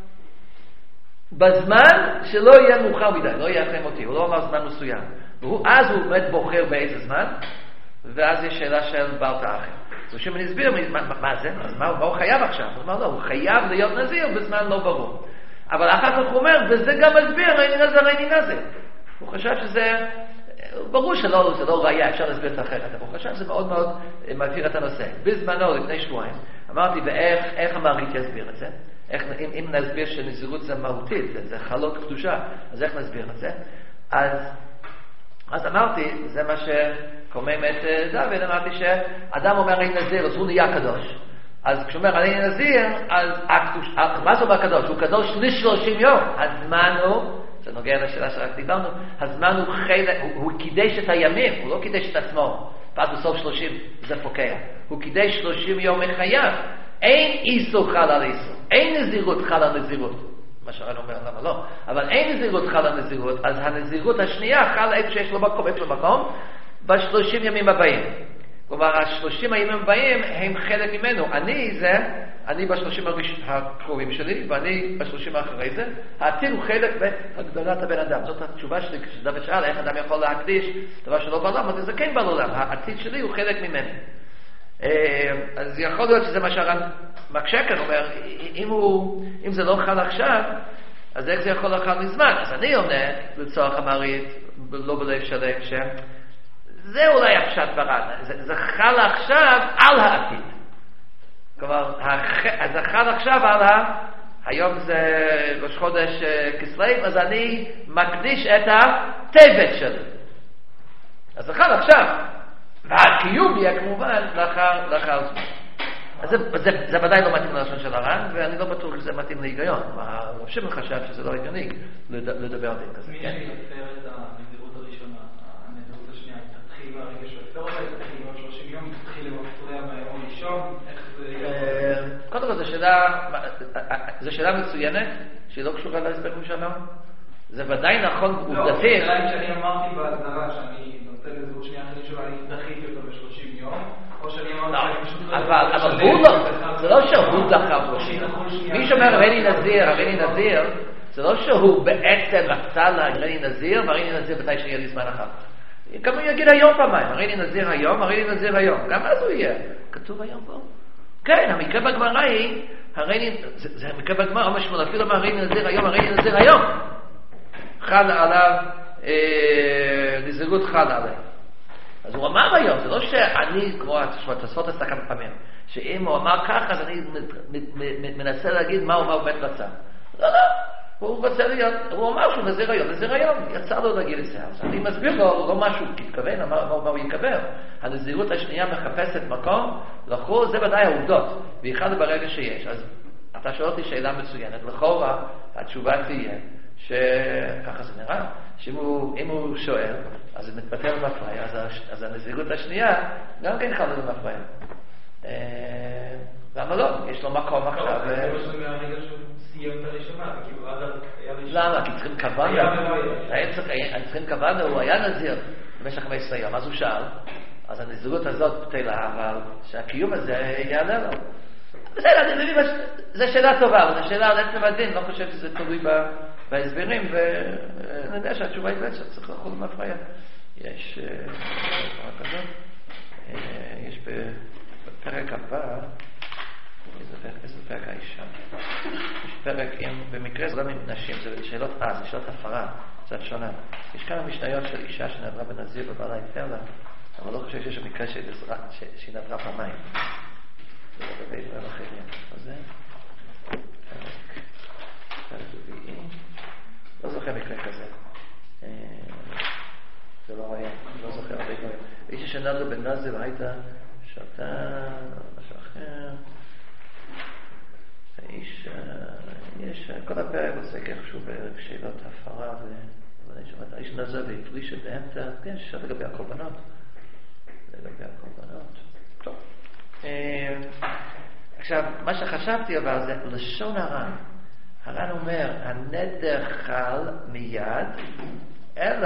[SPEAKER 1] בזמן שלא יהיה מאוחר מדי, לא יהיה אחרי מותי, הוא לא אמר זמן מסוים. ואז הוא באמת בוחר באיזה זמן, ואז יש שאלה של בעל תאחר. אז שמעון הסביר מה, מה זה, אז מה, מה הוא חייב עכשיו? הוא אמר לא, הוא חייב להיות נזיר בזמן לא ברור. אבל אחר כך הוא אומר, וזה גם מסביר, אני נזר, אני נזר. הוא חשב שזה, ברור שלא, זה לא ראייה, אפשר להסביר את אחרת, אבל הוא חשב שזה מאוד מאוד מבהיר את הנושא. בזמנו, לפני שבועיים, אמרתי, ואיך, איך המעריך יסביר את זה? איך, אם, אם נסביר שנזירות זה מהותית, זה, זה חלות קדושה, אז איך נסביר את זה? אז, אז אמרתי, זה מה שקומם את דוד, אמרתי שאדם אומר, אני נזיר, אז הוא נהיה קדוש. אז כשאומר, אני נזיר, אז הקדוש, מה זה אומר קדוש? הוא קדוש לשלושים יום. הזמן הוא, זה נוגע לשאלה שרק דיברנו, הזמן הוא חלק, הוא, הוא קידש את הימים, הוא לא קידש את עצמו. פעד בסוף שלושים זה פוקע. הוא קידש שלושים יום מחייו. אין איסור חל על איסור. אין נזירות חל על נזירות. מה שרן אומר, למה לא? אבל אין נזירות חל על נזירות, אז הנזירות השנייה חל איפה שיש לו מקום, איפה לו מקום, בשלושים ימים הבאים. כלומר, השלושים הימים הבאים הם חלק ממנו. אני זה, אני בשלושים הקרובים שלי, ואני בשלושים האחרי זה. העתיד הוא חלק בהגדרת הבן אדם. זאת התשובה שלי, כשדוד שאל, איך אדם יכול להקדיש דבר שלא בעולם, אז זה כן בעולם. העתיד שלי הוא חלק ממני. אז יכול להיות שזה מה שהר"ן מקשה כאן, אומר, אם, הוא, אם זה לא חל עכשיו, אז איך זה יכול לחל מזמן? אז אני עונה, לצורך המעריך, לא בלב שלם, ש... זה אולי הפשט בר"ן, זה, זה חל עכשיו על העתיד. כלומר, הח... זה חל עכשיו על ה... היום זה ראש חודש כסלו, אז אני מקדיש את הטבת שלי. אז זה חל עכשיו. והקיום יהיה כמובן לאחר, לאחר זמן. אז זה, זה, זה ודאי לא מתאים ללשון של הר"ן, ואני לא בטוח שזה מתאים להיגיון. הרב שמעון חשב שזה לא הגיוני לדבר על דין כזה.
[SPEAKER 6] מי שיפר את הנזירות הראשונה, הנזירות השנייה, תתחיל מהרגע שהוא יפר אותה, תתחיל בעוד שלושים יום, תתחיל למפריע מהיום ראשון, איך זה...
[SPEAKER 1] קודם כל, זו שאלה מצוינת, שהיא לא קשורה להסבר כמו שאמרנו. זה ודאי נכון עובדתית.
[SPEAKER 6] לא, שאני אמרתי בהגדרה שאני נותן נזירות שנייה אחרי שלו, אני דחיתי אותו ב-שלושים יום, או שאני אמרתי פשוט...
[SPEAKER 1] אבל הוא לא, זה לא שהוא דחה בו. מי שאומר הריני נזיר, הריני נזיר, זה לא שהוא בעצם רצה להריני נזיר, והריני נזיר מתי שיהיה לי זמן אחר. גם הוא יגיד היום פעמיים, הריני נזיר היום, הריני נזיר היום. גם אז הוא יהיה. כתוב היום פה. כן, המקרה בגמרא היא, זה המקרה בגמרא, המשמעות, אפילו מה הריני נזיר היום, הריני נזיר היום. חל עליו, נזירות חל עליו. אז הוא אמר היום, זה לא שאני, כמו התוספות עשה כמה פעמים, שאם הוא אמר ככה, אז אני מנסה להגיד מה הוא באמת רצה. לא, לא, הוא רוצה להיות, הוא אמר שהוא נזיר היום, נזיר היום, יצא לו להגיד את זה. אז אני מסביר לו, לא משהו, כי התכוון, מה הוא יקבל. הנזירות השנייה מחפשת מקום, לכו, זה ודאי העובדות, ואחד ברגע שיש. אז אתה שואל אותי שאלה מצוינת, לכאורה התשובה תהיה, שככה זה נראה, שאם הוא, אם הוא שואל, אז זה מתפטר במפריה, אז, אז הנזירות השנייה גם כן חלה במפריה. למה לא? יש לו מקום עכשיו.
[SPEAKER 6] זה משהו מהרגע שהוא סיים את הראשונה, כאילו עד היה ראשונה.
[SPEAKER 1] למה? כי צריכים כוונה. צריכים כוונה, הוא היה נזיר במשך חמש עשרה יום, אז הוא שאל, אז הנזירות הזאת בטלה, אבל שהקיום הזה יעלה לו. בסדר, אני מבין, זו שאלה טובה, אבל זו שאלה על עצם הדין, לא חושב שזה תלוי בהסברים, ואני יודע שהתשובה היא בעצם, צריך לחול במפריה. יש תורה כזאת, יש בפרק הבא, איזה פרק האישה? יש פרק, במקרה זה לא מנשים, זה שאלות, אה, זה שאלות הפרה, קצת שונה. יש כמה משניות של אישה שנעברה בנזיר ובעלה הפר לה, אבל לא חושב שיש מקרה שהיא נעברה פעמיים. זה לגבי דברים אחרים. אז זה פרק רביעי. לא זוכר מקרה כזה. זה לא היה, לא זוכר הרבה דברים. איש שנעברה בנזיר והייתה שאתה, משהו אחר. האיש, יש, כל הפרק עוסק איכשהו בשאלות הפרה אני שמעת, האיש נזר והפריש את באמצע, כן, ששאל לגבי הקורבנות. לגבי הקורבנות. טוב. עכשיו, מה שחשבתי אבל זה לשון הר"ן. הר"ן אומר, הנדר חל מיד, אלא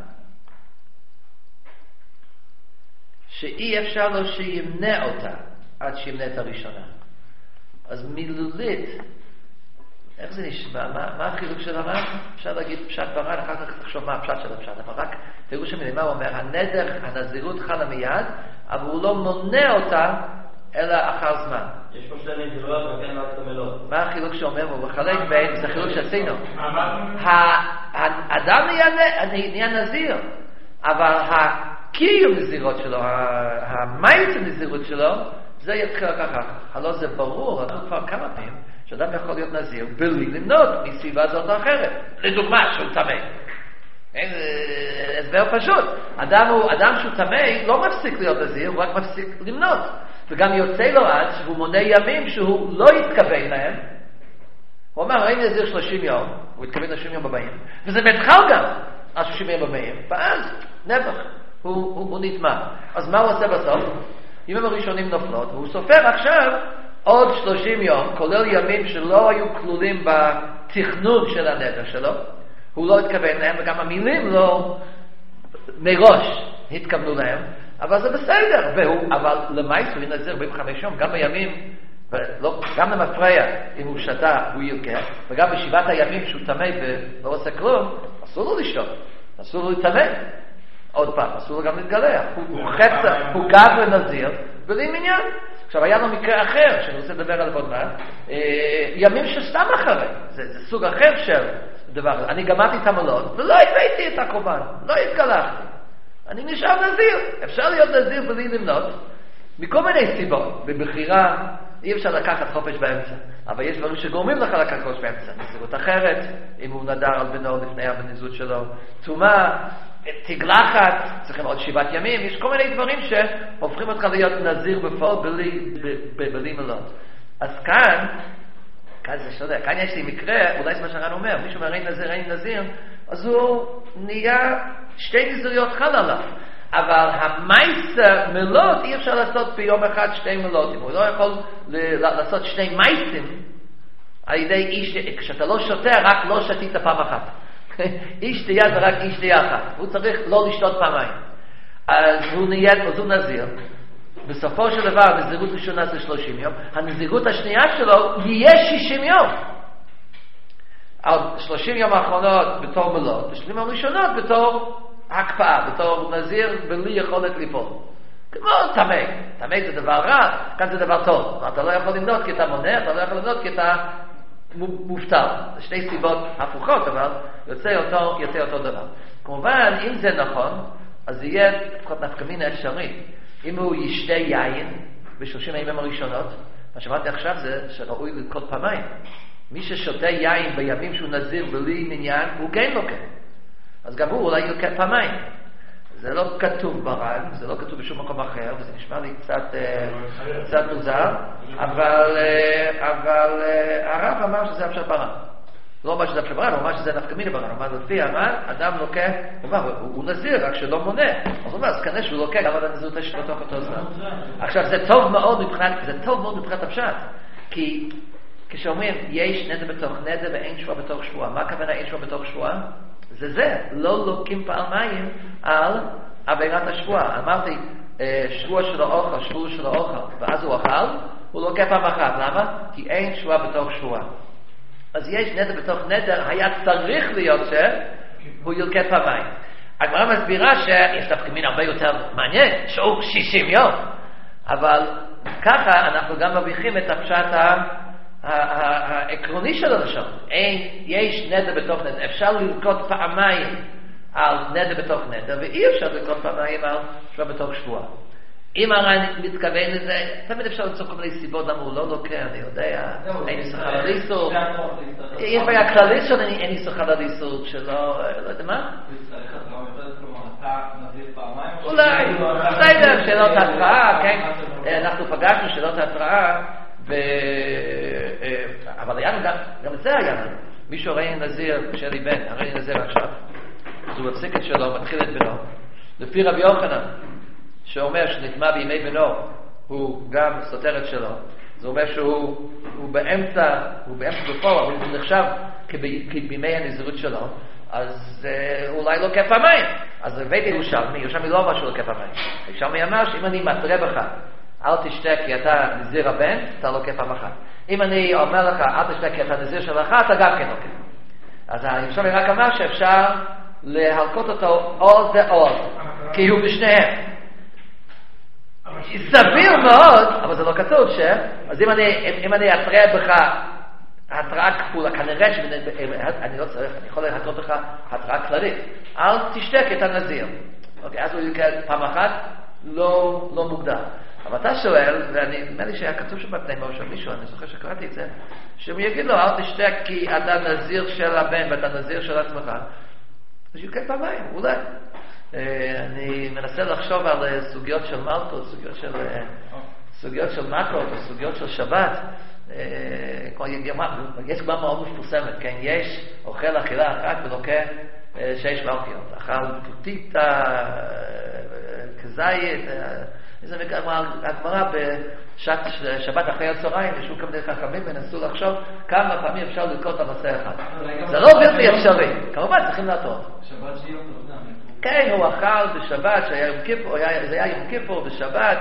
[SPEAKER 1] שאי אפשר לו שימנע אותה עד שימנע את הראשונה. אז מילולית, איך זה נשמע? מה, מה החילוק של הר"ן? אפשר להגיד פשט בר"ן, אחר כך תחשוב מה הפשט של הפשט. אבל רק תראו שמילים, מה הוא אומר? הנדר, הנזירות חלה מיד, אבל הוא לא מונע אותה, אלא אחר זמן.
[SPEAKER 2] יש פה שתי נזירויות וכן רק את המלות.
[SPEAKER 1] מה החילוק שאומר? הוא מחלק בין, זה חילוק שעשינו. האדם נהיה נזיר, אבל הקיום נזירות שלו, המייץ הנזירות שלו, זה יתחיל ככה. הלא זה ברור, אנחנו כבר כמה פעמים, שאדם יכול להיות נזיר בלי למנות מסיבה זאת או אחרת. לדוגמה, שהוא טמא. אין, הסבר פשוט. אדם, הוא, אדם שהוא טמא לא מפסיק להיות נזיר, הוא רק מפסיק למנות. וגם יוצא לו עד שהוא מונה ימים שהוא לא יתכוון להם. הוא אומר, אין נזיר שלושים יום, הוא יתכוון לשלושים יום הבאים, וזה מתחל גם על שלושים יום הבאים, ואז נבח, הוא, הוא, הוא נטמע. אז מה הוא עושה בסוף? ימים הראשונים נופלות, והוא סופר עכשיו עוד שלושים יום, כולל ימים שלא היו כלולים בתכנון של הנדר שלו, הוא לא התכוון להם, וגם המילים לא מראש התכוונו להם, אבל זה בסדר, והוא, אבל למעשה הוא ינזיר ארבעים וחמישה יום, גם בימים, ולא, גם למפרע, אם הוא שתה, הוא ילקח, וגם בשבעת הימים שהוא טמא ולא עושה כלום, אסור לו לשתות, אסור לו לטמא. עוד פעם, אסור לו גם להתגלח, הוא חצה, הוא גב לנזיר, בלי מניין. עכשיו, היה לו מקרה אחר, שאני רוצה לדבר עליו עוד מעט, ימים שסתם אחרי, זה, זה סוג אחר של דבר, אני גמרתי את המלות, ולא הבאתי את הקורבן, לא התגלחתי. אני נשאר נזיר. אפשר להיות נזיר בלי למנות, מכל מיני סיבות. בבחירה, אי אפשר לקחת חופש באמצע. אבל יש דברים שגורמים לך לקחת חופש באמצע. נזירות אחרת, אם הוא נדר על בנו לפני הבניזות שלו. תומה, תגלחת, צריכים עוד שבעת ימים. יש כל מיני דברים שהופכים אותך להיות נזיר בפועל בלי, בלי מלות. אז כאן, כאן זה שונה. כאן יש לי מקרה, אולי זה מה שהר"ן אומר, מישהו אומר, אין נזיר, אין נזיר, אז הוא נהיה שתי נזירויות חל עליו. אבל המייסר מלות אי אפשר לעשות ביום אחד שתי מלותים. הוא לא יכול לעשות שני מייסים על ידי איש, כשאתה לא שותה, רק לא שתית פעם אחת. איש שתייה זה רק איש שתייה אחת. הוא צריך לא לשתות פעמיים. אז הוא נהיה, אז הוא נזיר. בסופו של דבר, הנזירות ראשונה זה שלושים יום. הנזירות השנייה שלו יהיה שישים יום. על שלושים יום האחרונות בתור מלות, ושלושים יום הראשונות בתור הקפאה, בתור נזיר בלי יכולת לפעול. כמו תמי. תמי זה דבר רע, כאן זה דבר טוב. אתה לא יכול למנות כי אתה מונע, אתה לא יכול למנות כי אתה מובטל. זה שתי סיבות הפוכות, אבל יוצא אותו, יוצא אותו דבר. כמובן, אם זה נכון, אז יהיה לפחות נפקא מינה אפשרי. אם הוא ישתה יין בשלושים הימים הראשונות, מה שאמרתי עכשיו זה שראוי ללקוט פעמיים. מי ששותה יין בימים שהוא נזיר בלי מניין, הוא כן לוקח. אז גם הוא אולי ילקח פעמיים. זה לא כתוב בר"ן, זה לא כתוב בשום מקום אחר, וזה נשמע לי קצת, קצת מוזר, אבל, אבל הרב אמר שזה הפשט בר"ן. לא אומר שזה הפשט בר"ן, הוא אמר שזה נפקא מינה בר"ן. הוא אמר, לפי הר"ן, אדם לוקח, הוא אמר, הוא, הוא נזיר, רק שלא מונה. אז הוא אומר, אז כנראה שהוא לוקח, גם על הנזירות השני בתוך אותו זמן. עכשיו, זה טוב מאוד מבחינת, זה טוב מאוד מבחינת הפשט, כי כשאומרים, יש נדר בתוך נדר ואין שבועה בתוך שבועה. מה הכוונה אין שבועה בתוך שבועה? זה זה, לא לוקים פעמיים על עבירת השבועה. אמרתי, שבוע של האוכל, שבוע של האוכל, ואז הוא אכל, הוא לוקח פעם אחת. למה? כי אין שבועה בתוך שבועה. אז יש נדר בתוך נדר, היה צריך להיות שהוא ילקח פעמיים. הגמרא מסבירה שיש דווקא מין הרבה יותר מעניין, שהוא שישים יום. אבל ככה אנחנו גם מביכים את הפשט העקרוני של הלשון. אין, יש נדר בתוך נדר. אפשר ללקוט פעמיים על נדר בתוך נדר, ואי אפשר ללקוט פעמיים על שבועה בתוך שבועה. אם הר"ן מתכוון לזה, תמיד אפשר למצוא כל מיני סיבות למה הוא לא לוקח, אני יודע, אין איסור חל על איסור. יש בעיה כללית של אין איסור חל על איסור, שלא, לא יודע מה? אולי, בסדר, שאלות התראה, כן? אנחנו פגשנו שאלות התראה, אבל היה גם, גם את זה היה לנו. מישהו הרי נזיר, שלי בן, הרי נזיר עכשיו. אז הוא מפסיק את שלו, מתחיל את בנו. לפי רבי יוחנן, שאומר שנטמע בימי בנו, הוא גם סותר את שלו. זה אומר שהוא הוא באמצע, הוא באמצע בפועל, הוא נחשב כבימי הנזירות שלו, אז אה, אולי לא כיף המים. אז הבאתי ירושלמי, ירושלמי לא אמר שהוא לא כיף המים. ירושלמי אמר שאם אני מתרה בך, אל תשתה כי אתה נזיר הבן, אתה לא כיף המחת. אם אני אומר לך, אל תשתה כי אתה נזיר שלך, אתה גם כן לא כיף. אז ירושלמי רק אמר שאפשר להלקות אותו עוד ועוד, כי הוא בשניהם. סביר מאוד, אבל זה לא כתוב ש... אז אם אני, אם אני אתראה בך התראה כפולה, כנראה שאני לא צריך, אני יכול להתרות לך התראה כללית. אל תשתה כי אתה נזיר. אוקיי, אז הוא יקרה פעם אחת, לא, לא מוגדר. אבל אתה שואל, ואני, נדמה לי שהיה כתוב שם בפני משה מישהו, אני זוכר שקראתי את זה, שהוא יגיד לו, אל תשתה כי אתה נזיר של הבן ואתה נזיר של עצמך. אז יקרה פעמיים, אולי. אני מנסה לחשוב על סוגיות של מלכות, סוגיות של סוגיות של מכות, סוגיות של שבת. יש כבר מאוד מפורסמת, כן? יש אוכל אכילה אחת ולוקח שש מלכיות. אכל פוטיטה, כזית, איזה הגמרא בשבת אחרי הצהריים, ישבו כמה חכמים ונסו לחשוב כמה פעמים אפשר ללקוט על נושא אחד. זה לא בלתי אפשרי, כמובן צריכים לעטות.
[SPEAKER 6] שבת שיום תודה.
[SPEAKER 1] כן, הוא אכל בשבת, שהיה יום כיפור, זה היה יום כיפור בשבת,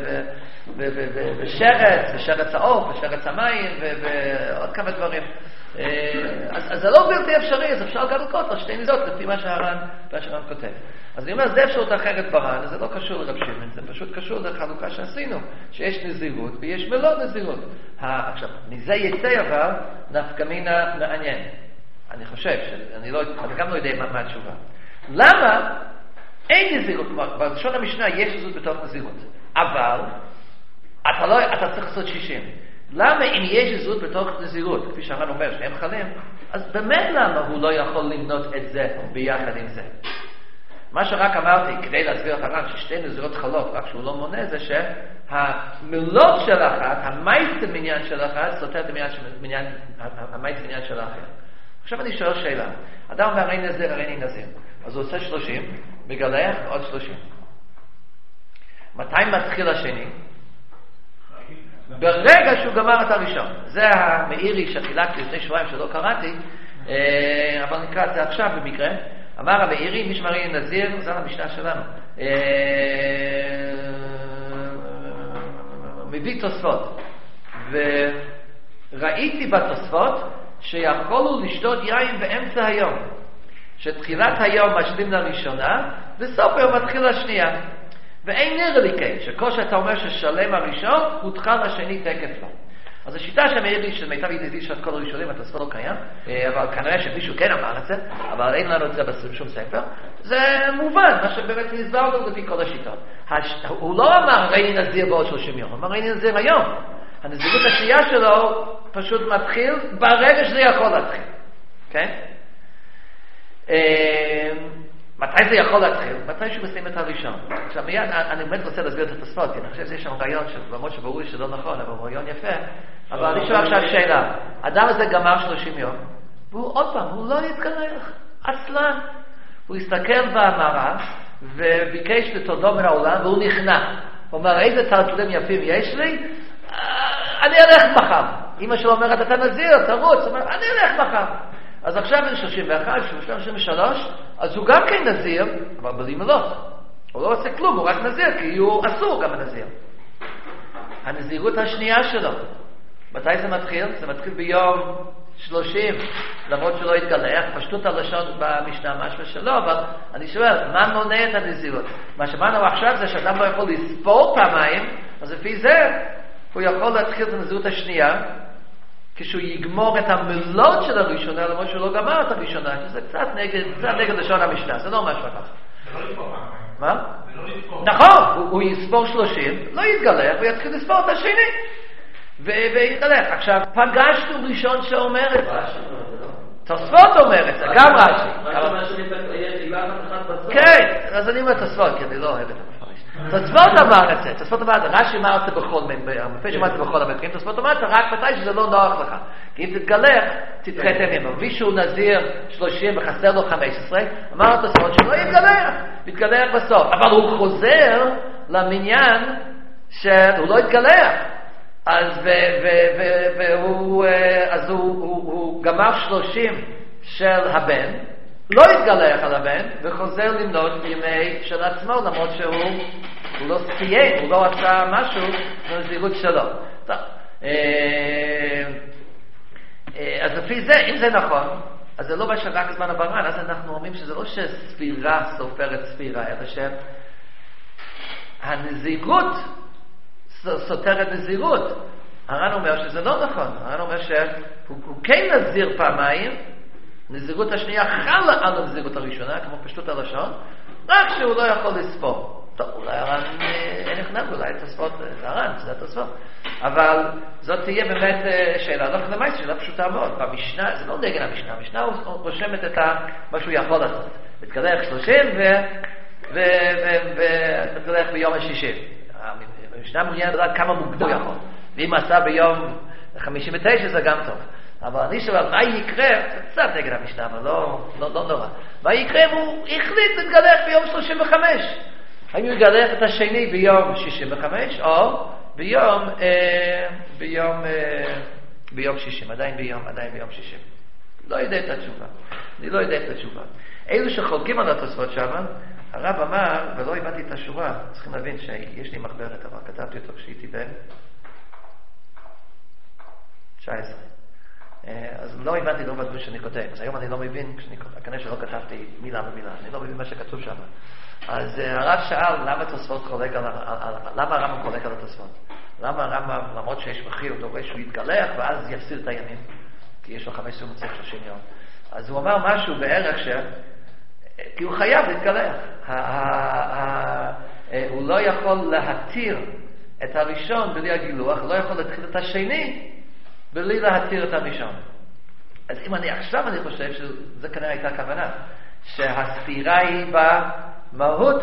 [SPEAKER 1] בשרץ, בשרץ העוף, בשרץ המים, ועוד כמה דברים. אז זה לא בלתי אפשרי, אז אפשר גם לקרות על שתי נזות, לפי מה שהר"ן כותב. אז אני אומר, זה אפשרות אחרת בר"ן, זה לא קשור לרב שמעון, זה פשוט קשור לחלוקה שעשינו, שיש נזירות ויש מלוא נזירות. עכשיו, מזה יצא אבל נפקא מינה מעניין. אני חושב, אני גם לא יודע מה התשובה. למה? אין נזירות, כלומר, בלשון המשנה יש נזירות בתוך נזירות, אבל אתה, לא, אתה צריך לעשות שישים. למה אם יש נזירות בתוך נזירות, כפי שהר"ן אומר שהם חלים, אז באמת למה הוא לא יכול למנות את זה ביחד עם זה? מה שרק אמרתי, כדי להסביר את הר"ן ששתי נזירות חלות, רק שהוא לא מונה, זה שהמילות של אחת, המייסט מניין של אחת, סותר את המייסט מניין של אחת. עכשיו אני שואל שאלה, אדם אומר הרי נזיר, הרי אני נזיר, אז הוא עושה שלושים, מגלח עוד שלושים. מתי מתחיל השני? ברגע שהוא גמר את הראשון. זה המאירי שחילקתי לפני שבועיים שלא קראתי, אבל נקרא את זה עכשיו במקרה. אמר המאירי, מי שמרי נזיר, זה המשנה שלנו. מביא תוספות. וראיתי בתוספות שיכולו לשתות יין באמצע היום. שתחילת היום משלים לראשונה, וסוף היום מתחיל לשנייה. ואין נראה לי כן, שכל שאתה אומר ששלם הראשון, הותחל השני תקף לו. אז השיטה שמעיר לי, שמיטב ידידי שאת כל הראשונים, התוספות לא קיים, אבל כנראה שמישהו כן אמר את זה, אבל אין לנו את זה בשום ספר, זה מובן, מה שבאמת נסברנו לפי כל השיטות. הש... הוא לא אמר ראיני נזיר בעוד שלושים יום, הוא אמר ראיני נזיר היום. הנזירות השנייה שלו פשוט מתחיל ברגע שזה יכול להתחיל. כן? מתי זה יכול להתחיל? מתי שהוא מסיים את הראשון. עכשיו מיד, אני באמת רוצה להסביר את התוספות, כי אני חושב שיש שם רעיון, למרות שברור לי שלא נכון, אבל הוא רעיון יפה, אבל אני שואל עכשיו שאלה. האדם הזה גמר שלושים יום, והוא עוד פעם, הוא לא יתגלח, עצלן. הוא הסתכל במראה, וביקש לתודו מן העולם, והוא נכנע. הוא אומר, איזה טלטלים יפים יש לי? אני אלך מחר. אמא שלו אומרת, אתה נזיר, תרוץ. הוא אומר, אני אלך מחר. אז עכשיו בן שלושים ואחת, שלושים ושלוש, אז הוא גם כן נזיר, אבל בלי מלות. הוא לא עושה כלום, הוא רק נזיר, כי הוא אסור גם הנזיר. הנזירות השנייה שלו, מתי זה מתחיל? זה מתחיל ביום שלושים, למרות שלא יתגלח, פשטות הלשון במשנה משהו שלו, אבל אני שואל, מה מונע את הנזירות? מה שמענו עכשיו זה שאדם לא יכול לספור פעמיים, אז לפי זה הוא יכול להתחיל את הנזירות השנייה, כשהוא יגמור את המלות של הראשונה, למרות שהוא לא גמר את הראשונה, שזה קצת נגד, קצת נגד לשון המשנה, זה לא משהו אחר.
[SPEAKER 3] זה לא לספור פעם.
[SPEAKER 1] מה?
[SPEAKER 3] זה לא לספור.
[SPEAKER 1] נכון, הוא, הוא יספור שלושים, לא יתגלח, הוא יתחיל לספור את השני. ו- ויתגלח. עכשיו, פגשנו ראשון שאומר את זה. תוספות אומר את זה, גם רש"י. כן, אז אני אומר תוספות, כי אני לא אוהב את המפרש. תוספות אמר את זה, תוספות אמר את זה, רש"י אמר את זה בכל המפרש אמר את זה בכל המקרים, תוספות אמר את זה רק מתי שזה לא נוח לך, כי אם תתגלח, תדחה את הימים. מישהו נזיר שלושים וחסר לו חמש עשרה, אמר התוספות שלא יתגלח, יתגלח בסוף, אבל הוא חוזר למניין שהוא לא יתגלח, אז הוא גמר שלושים של הבן, לא יתגלח על הבן, וחוזר למנות ימי של עצמו, למרות שהוא לא סיים, הוא לא עשה משהו בנזירות שלו. טוב, אז לפי זה, אם זה נכון, אז זה לא מה שרק זמן הברן, אז אנחנו אומרים שזה לא שספירה סופרת ספירה, אלא שהנזירות סותרת נזירות. הר"ן אומר שזה לא נכון, הר"ן אומר שהוא כן נזיר פעמיים, נזירות השנייה חלה על הנזירות הראשונה, כמו פשטות הלשון, רק שהוא לא יכול לספור. טוב, אולי הר"ן אין נכנס, אולי תוספות, זה הר"ן, זה התוספות. אבל זאת תהיה באמת שאלה, לא כנמי, שאלה פשוטה מאוד. במשנה, זה לא נגד המשנה, המשנה הוא רושמת את מה שהוא יכול לעשות. מתגלח שלושים ומתגלח ביום השישים. המשנה מעוניין לדעת כמה מוקדם יכול. ואם עשה ביום חמישים ותשע זה גם טוב. אבל אני שואל, מה יקרה? קצת נגד המשנה, אבל לא, לא, לא נורא. מה יקרה אם הוא החליט להתגלח ביום שלושים וחמש? האם הוא יגלח את השני ביום שישים וחמש, או ביום, אה, ביום, אה, ביום שישים, עדיין ביום, עדיין ביום שישים. לא יודע את התשובה. אני לא יודע את התשובה. אלו שחולקים על התוספות שם, הרב אמר, ולא הבנתי את השורה, צריכים להבין שיש לי מחברת, אבל כתבתי אותו כשהייתי בן תשע עשרה. אז לא הבנתי לא בדברים שאני כותב, אז היום אני לא מבין, כנראה שלא כתבתי מילה במילה, אני לא מבין מה שכתוב שם. אז הרב שאל למה תוספות חולק על, למה הרמב"ם חולק על התוספות? למה הרמב"ם, למרות שיש מחיר, הוא דורש שהוא יתגלח ואז יפסיד את הימים, כי יש לו חמש עשרה מצליח שלושים יום. אז הוא אמר משהו בערך ש... כי הוא חייב להתגלח. הוא לא יכול להתיר את הראשון בלי הגילוח, הוא לא יכול להתחיל את השני בלי להתיר את הראשון. אז אם אני עכשיו אני חושב שזה כנראה הייתה הכוונה, שהספירה היא במהות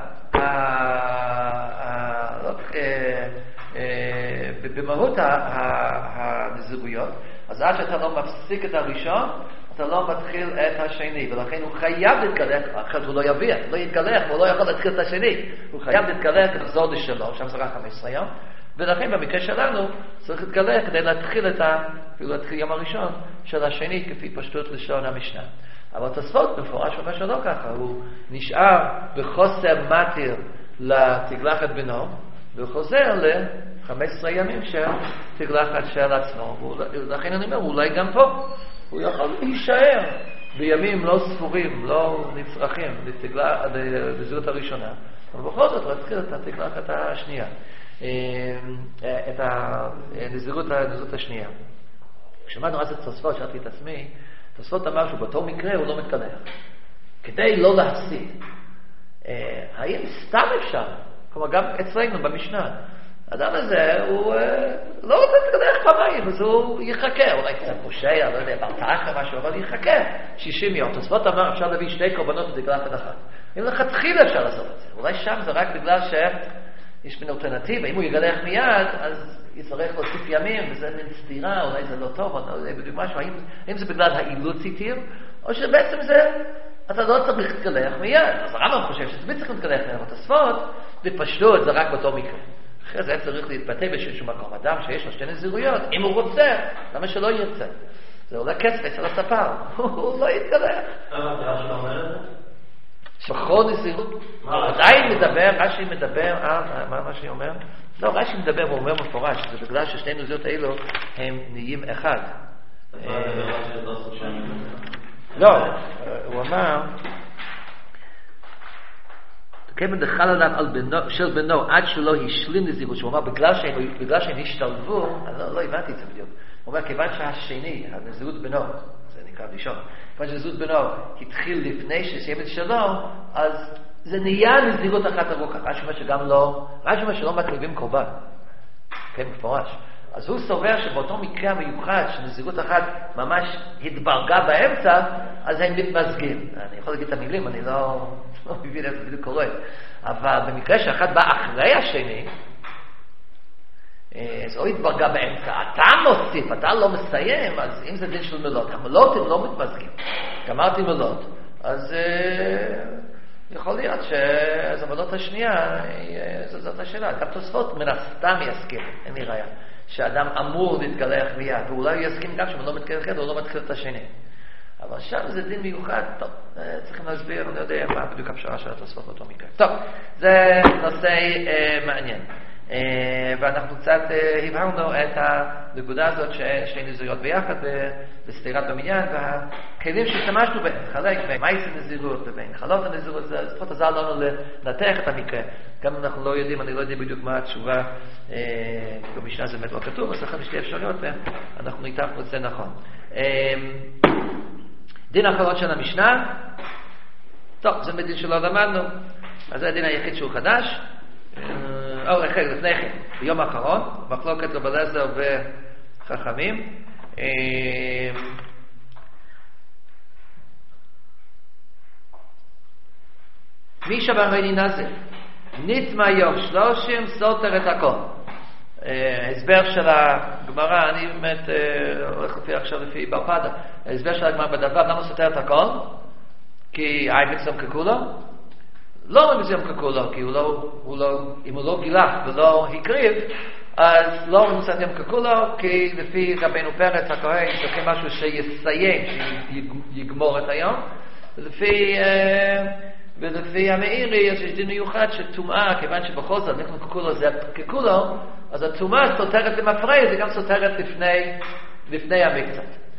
[SPEAKER 1] במהות הנזירויות, אז עד שאתה לא מפסיק את הראשון, אתה לא מתחיל את השני, ולכן הוא חייב להתגלח, אחרת הוא לא יביע, לא יתגלח, והוא לא יכול להתחיל את השני, הוא חייב להתגלח לחזור לשלו, שם זה רק חמש עשרה יום, ולכן במקרה שלנו צריך להתגלח כדי להתחיל את ה... אפילו להתחיל יום הראשון של השני, כפי פשטות לשון המשנה. אבל תוספות מפורש אומר שלא ככה, הוא נשאר בחוסר מתיר לתגלחת בנו, וחוזר ל-חמישה עשר ימים של תגלחת של עצמו, ולכן אני אומר, אולי גם פה, הוא יכול להישאר בימים לא ספורים, לא נצרכים לזהות הראשונה, אבל בכל זאת להתחיל את התגלחת השנייה, את הנזירות השנייה. כשמענו אז את תוספות, שאלתי את עצמי, תוספות אמר שבאותו מקרה הוא לא מתגלח, כדי לא להפסיד. האם סתם אפשר? כלומר גם אצלנו במשנה, האדם הזה הוא לא רוצה להתגלח פעמיים, אז הוא יחכה, אולי קצת פושע, לא יודע, ברתח או משהו, אבל יחכה שישים יום. תוספות אמר אפשר להביא שתי קורבנות לתגלחת אחת. אם לכתחילה אפשר לעשות את זה, אולי שם זה רק בגלל שיש מן אלטרנטיבה, אם הוא יגלח מיד, אז יצטרך להוסיף ימים, וזה מין סתירה, אולי זה לא טוב, או לא יודע בדיוק משהו, האם, האם זה בגלל האילוץ איתיר, או שבעצם זה, אתה לא צריך להתגלח מיד. אז הרמב"ם חושב שזה צריך להתגלח מיד, אבל תוספות, בפשטות זה רק באותו מקרה. אחרי זה צריך להתבטא בשום מקום. אדם שיש לו שתי נזירויות, אם הוא רוצה, למה שלא ירצה? זה עולה כסף אצל הספר, הוא לא יתגלח.
[SPEAKER 2] למה זה רש"י אומר את זה?
[SPEAKER 1] בכל נזירות, עדיין מדבר, רש"י מדבר, מה רש"י אומר? לא, רש"י מדבר, הוא אומר מפורש, זה בגלל ששתי נזירות האלו הם נהיים אחד. לא, הוא אמר, כיוון דחל עליו של בנו עד שלא השלים נזירות, שהוא אמר בגלל שהם השתלבו, אני לא הבנתי את זה בדיוק, הוא אומר כיוון שהשני, הנזירות בנו, זה נקרא ראשון, כיוון שנזירות בנו התחיל לפני שסיים את שלו, אז זה נהיה נזירות אחת ארוכה. רש"י אומר שגם לא, רש"י אומר שלא מקריבים קורבן, כן, מפורש. אז הוא סובר שבאותו מקרה המיוחד שנזירות אחת ממש התברגה באמצע, אז הם מתמזגים. אני יכול להגיד את המילים, אני לא, לא מבין איך זה בדיוק קורה. אבל במקרה שאחד בא אחרי השני, אז או התברגה באמצע, אתה מוסיף, אתה לא מסיים, אז אם זה דין של מלות, המלות הם לא מתמזגים. גמרתי מלות, אז יכול להיות שאז המלות השנייה, זאת השאלה. גם תוספות מן הסתם יסכים, אין לי ראיה, שאדם אמור להתגלח מיד, ואולי יסכים גם שהוא לא מתקלח אחד, הוא לא מתחיל את השני. אבל שם זה דין מיוחד, טוב, צריכים להסביר, אני יודע מה בדיוק הפשרה של התוספות באותו מקרה. טוב, זה נושא אה, מעניין. אה, ואנחנו קצת אה, הבהרנו את הנקודה הזאת ששתי נזירות ביחד בסתירת במניין, והכלים שהשתמשנו בהם, חלק בין מייס הנזירות ובין חלות הנזירות, זה לפחות עזר לנו לנתח את המקרה. גם אם אנחנו לא יודעים, אני לא יודע בדיוק מה התשובה, אה, במשנה זה באמת לא כתוב, אז לכם שתי אפשרויות, ואנחנו ניתחנו את זה נכון. אה, דין האחרון של המשנה, טוב, זה מדין שלא למדנו, אז זה הדין היחיד שהוא חדש. או, רכב, לפני כן, ביום האחרון, מחלוקת רב אליעזר וחכמים. מי שברי נזיר, נטמע יום שלושים, סותר את הכל. הסבר של הגמרא, אני באמת הולך לפי עכשיו לפי ברפדה, ההסבר של הגמרא בדבר, למה סותר את הכל? כי אי מצום ככולו? לא מצום ככולו, כי הוא לא, הוא לא, אם הוא לא גילח ולא הקריב, אז לא מצום ככולו, כי לפי רבנו פרץ הכהן צריכים משהו שיסיים, שיגמור את היום, ולפי ולפי המאירי יש דין מיוחד שטומאה, כיוון שבכל זאת אנחנו ככולו זה ככולו, אז הטומאה סותרת למפרע, זה גם סותרת לפני, לפני המקצת.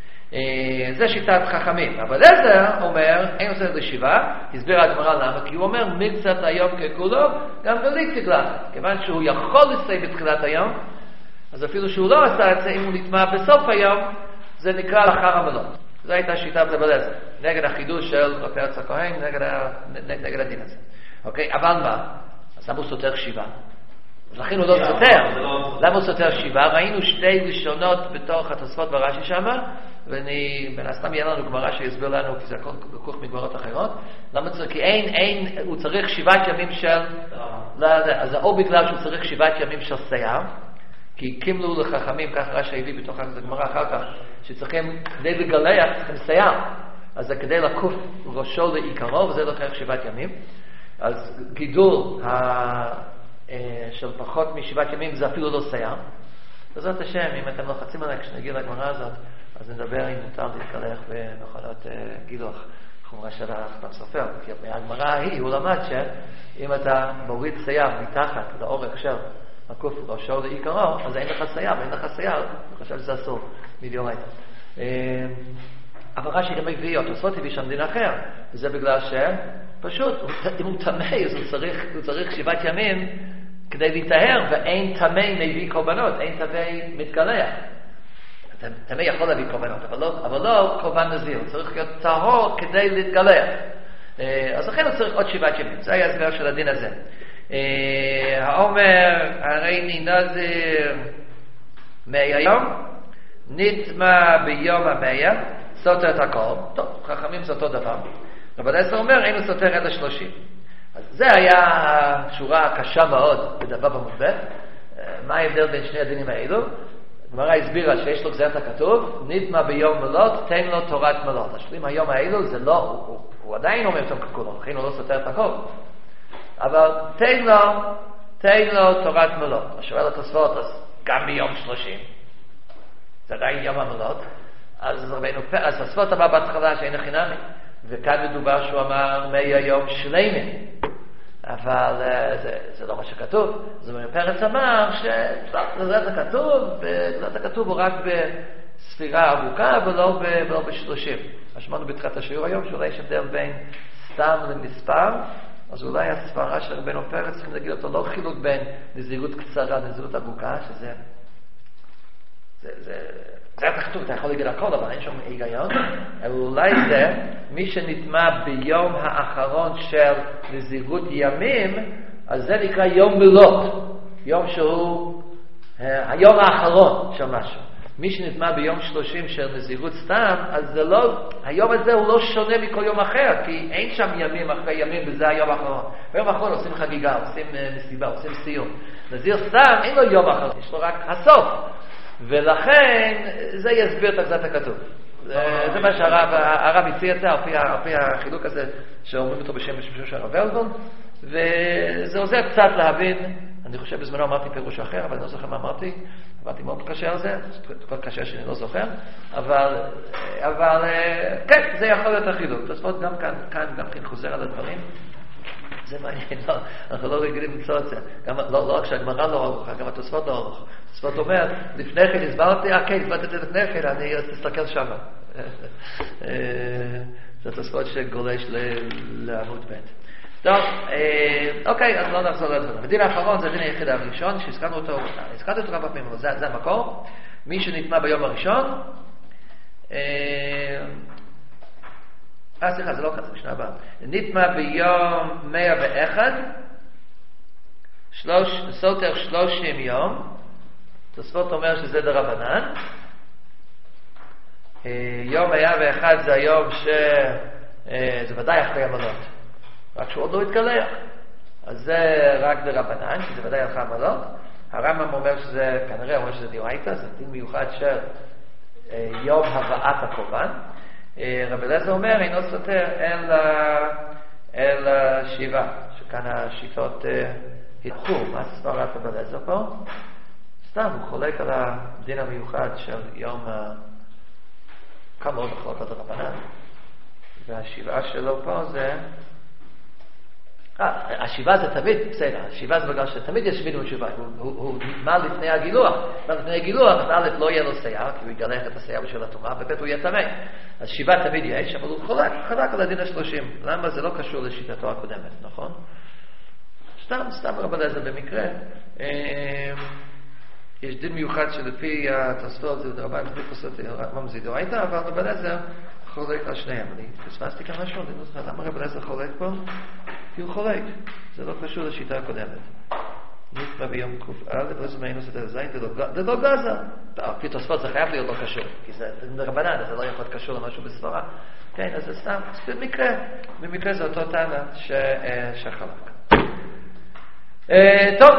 [SPEAKER 1] זה שיטת חכמים. אבל עזר אומר, אין עושה לשיבה, הסביר הגמרא למה, כי הוא אומר מקצת היום ככולו, גם בלי תגלח. כיוון שהוא יכול לסיים בתחילת היום, אז אפילו שהוא לא עשה את זה, אם הוא נטמע בסוף היום, זה נקרא לאחר המלות. זו הייתה שיטת רב אליעזר, נגד החידוש של רב פרץ הכהן, נגד, נגד הדין הזה. אוקיי? אבל מה? אז למה הוא סותר שיבה? לכן הוא לא סותר. למה הוא סותר שיבה? ראינו שתי לשונות בתוך התוספות ברש"י שמה, ומן הסתם יהיה לנו גמרא שיסביר לנו, כי זה הכל לקוח מגמרות אחרות. למה צריך? כי אין, אין, הוא צריך שבעת ימים של... אז או בגלל שהוא צריך שבעת ימים של שיער, כי קימלו לחכמים, כך רש"י הביא בתוך הגמרא אחר כך, שצריכים, כדי לגלח, צריכים שיער. אז זה כדי לקוף ראשו לעיקרו, וזה לוקח שבעת ימים. אז גידול של פחות משבעת ימים זה אפילו לא שיער. בעזרת השם, אם אתם לוחצים עליי כשנגיע לגמרא הזאת, אז נדבר אם מותר להתקלח במכונות גילוח חומרה של החתם סופר. כי מהגמרא ההיא הוא למד שאם אתה מוריד שיער מתחת לאורך של הקוף ראשו לעיקרו, אז אין לך שיער, ואין לך שיער, אני חושב שזה אסור מדאורייתא. אבל רש"י גם מביא אותו, עושות הביא שם דין אחר, וזה בגלל שפשוט, אם הוא טמא, אז הוא צריך, הוא צריך שבעת ימים כדי להיטהר, ואין טמא מביא קורבנות, אין טמא מתגלח. טמא יכול להביא קורבנות, אבל לא, אבל לא קורבן נזיר, הוא צריך להיות טהור כדי להתגלח. אז לכן הוא צריך עוד שבעת ימים, זה היה הסבר של הדין הזה. האומר, הריני נזיר מהיום, נטמע ביום המאה, סותר את הכל. טוב, חכמים זה אותו דבר. רב אליעזר אומר, אין הוא סותר עד השלושים. אז זה היה שורה קשה מאוד בדבר במובן. מה ההבדל בין שני הדינים האלו? הגמרא הסבירה שיש לו גזירת הכתוב, נטמע ביום מלות, תן לו תורת מלות. השלים היום האלו זה לא, הוא, הוא, הוא עדיין אומר שם ככולו, לכן הוא לא סותר את הכל. אבל תן לו, תן לו תורת מלות. השואל התוספות, אז גם ביום שלושים. זה עדיין יום המלות. אז רבינו פרץ, אז התוספות אמר בהתחלה שאין חינמי. וכאן מדובר שהוא אמר מי היום שלמים. אבל זה, זה לא מה שכתוב. אז רבינו פרץ אמר שזה כתוב, וזה כתוב הוא רק בספירה ארוכה ולא, ב, ולא בשלושים. אז שמענו בתחילת השיעור היום שאולי יש הבדל בין סתם למספר. אז אולי הסברה של רבינו פרץ צריכים להגיד אותו לא חילוק בין נזירות קצרה לנזירות ארוכה, שזה זה, זה, זה אתה כתוב, אתה יכול להגיד הכל, אבל אין שם היגיון. אבל אולי זה מי שנטמע ביום האחרון של נזירות ימים, אז זה נקרא יום מלות, יום שהוא היום האחרון של משהו. מי שנטמע ביום שלושים של נזירות סתם, אז זה לא, היום הזה הוא לא שונה מכל יום אחר, כי אין שם ימים אחרי ימים, וזה היום האחרון. ביום האחרון עושים חגיגה, עושים מסיבה, עושים סיום. נזיר סתם, אין לו יום אחרון, יש לו רק הסוף. ולכן, זה יסביר את קצת הכתוב. זה מה שהרב הציע את זה, על פי החילוק הזה, שאומרים אותו בשם של הרב ולדון, וזה עוזר קצת להבין. אני חושב בזמנו אמרתי פירוש אחר, אבל אני לא זוכר מה אמרתי. אמרתי מאוד קשה על זה, כל קשה שאני לא זוכר, אבל, אבל כן, זה יכול להיות החילוק. תוספות גם כאן, כאן גם כן חוזר על הדברים. זה מעניין, לא, אנחנו לא רגילים למצוא את זה. גם, לא, לא רק שהגמרא לא ארוכה, גם התוספות לא ארוכה. התוספות אומר, לפני כן הסברתי, אה כן, הסברתי את זה לפני כן, אני תסתכל שם. זה התוספות שגולש לעמוד ב'. טוב, אוקיי, אז לא נחזור לדברים. הדין האחרון זה הדין היחיד הראשון, שהזכרנו אותו, הזכרתי אותו כמה פעמים, אבל זה, זה המקור. מי שנטמע ביום הראשון, אה, סליחה, זה לא כזה, בשנה הבאה. נטמע ביום מאה ואחד, שלוש, סותר שלושים יום, תוספות אומר שזה דרבנן. יום מאה ואחד זה היום ש... זה ודאי אחרי עמלות. רק שהוא עוד לא התקלח. אז זה רק דרבנן, כי זה ודאי אחרי עמלות. הרמב"ם אומר שזה, כנראה אומר שזה דאורייתא, זה דין מיוחד של יום הבאת הקורבן. רבי אליעזר אומר, אינו סותר אל שיבה, שכאן השיטות התחו. מה סברת רבי אליעזר פה? סתם, הוא חולק על הדין המיוחד של יום כמה עוד החלטות הרבנן, והשיבה שלו פה זה אה, השיבה זה תמיד, בסדר, השיבה זה בגלל שתמיד יש מינימום שיבה, הוא, הוא, הוא נטמע לפני הגילוח, לפני הגילוח, אז א' לא יהיה לו שיער, כי הוא יגלח את השיער בשביל הטומאה, וב' הוא יהיה טמא. אז שיבה תמיד יש, אבל הוא חולק, חלק על הדין השלושים. למה זה לא קשור לשיטתו הקודמת, נכון? סתם, סתם רבי אליעזר במקרה. יש דין מיוחד שלפי התוספות, זה רבי אליעזר זה דאורייתא, אבל רבי אליעזר חולק על שניהם. אני פספסתי כאן משהו, אני לא זוכר, למה רבי אליעזר חולק פה? כי הוא חולק, זה לא קשור לשיטה הקודמת. נטמע ביום ק"א, וזה מהינוס את הזין, זה לא גזה. לפי תוספות זה חייב להיות לא קשור, כי זה רבנן, זה לא יכול להיות קשור למשהו בסברה. כן, אז זה סתם, במקרה, במקרה זה אותו טענה שחלק. טוב,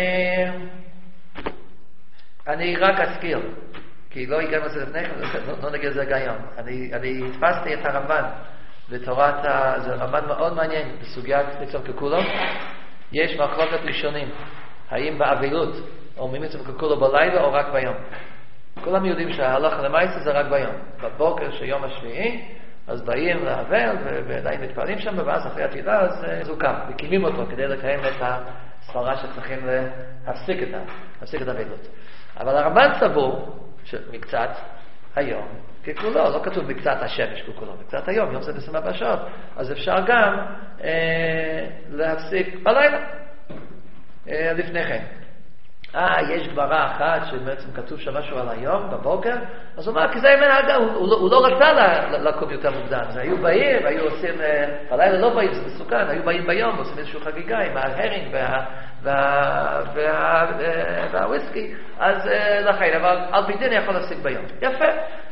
[SPEAKER 1] אני רק אזכיר, כי לא הגענו לזה לפני כן, לא נגיד לזה גם. אני התפסתי את הרמב"ן בתורת, זה רמב"ן מאוד מעניין, בסוגיית מצום ככולו. יש מחלוקת ראשונים, האם באבילות אומרים מצום ככולו בלילה או רק ביום. כולם יודעים שההלכה למעשה זה רק ביום. בבוקר של יום השביעי, אז באים להבל ועדיין מתפעלים שם, ואז אחרי התפילה אז הוא קם, מקימים אותו כדי לקיים את הסברה שצריכים להפסיק את, להפסיק את האבילות. אבל הרמב"ן סבור שמקצת היום ככולו, לא כתוב מקצת השמש ככולו, מקצת היום, יום זה עשרים וארבע שעות, אז אפשר גם אה, להפסיק בלילה, אה, לפני כן. אה, יש גמרא אחת שבעצם כתוב שם משהו על היום, בבוקר, אז הוא אומר, כי זה ימי ההגה, הוא, הוא, הוא לא רצה לקום יותר מוקדם, אז היו באים, היו עושים, אה, בלילה לא באים, זה מסוכן, היו באים ביום, עושים איזושהי חגיגה עם ההרינג וה... וה... וה... והוויסקי, אז לכן, אבל על פי דין יכול להפסיק ביום. יפה.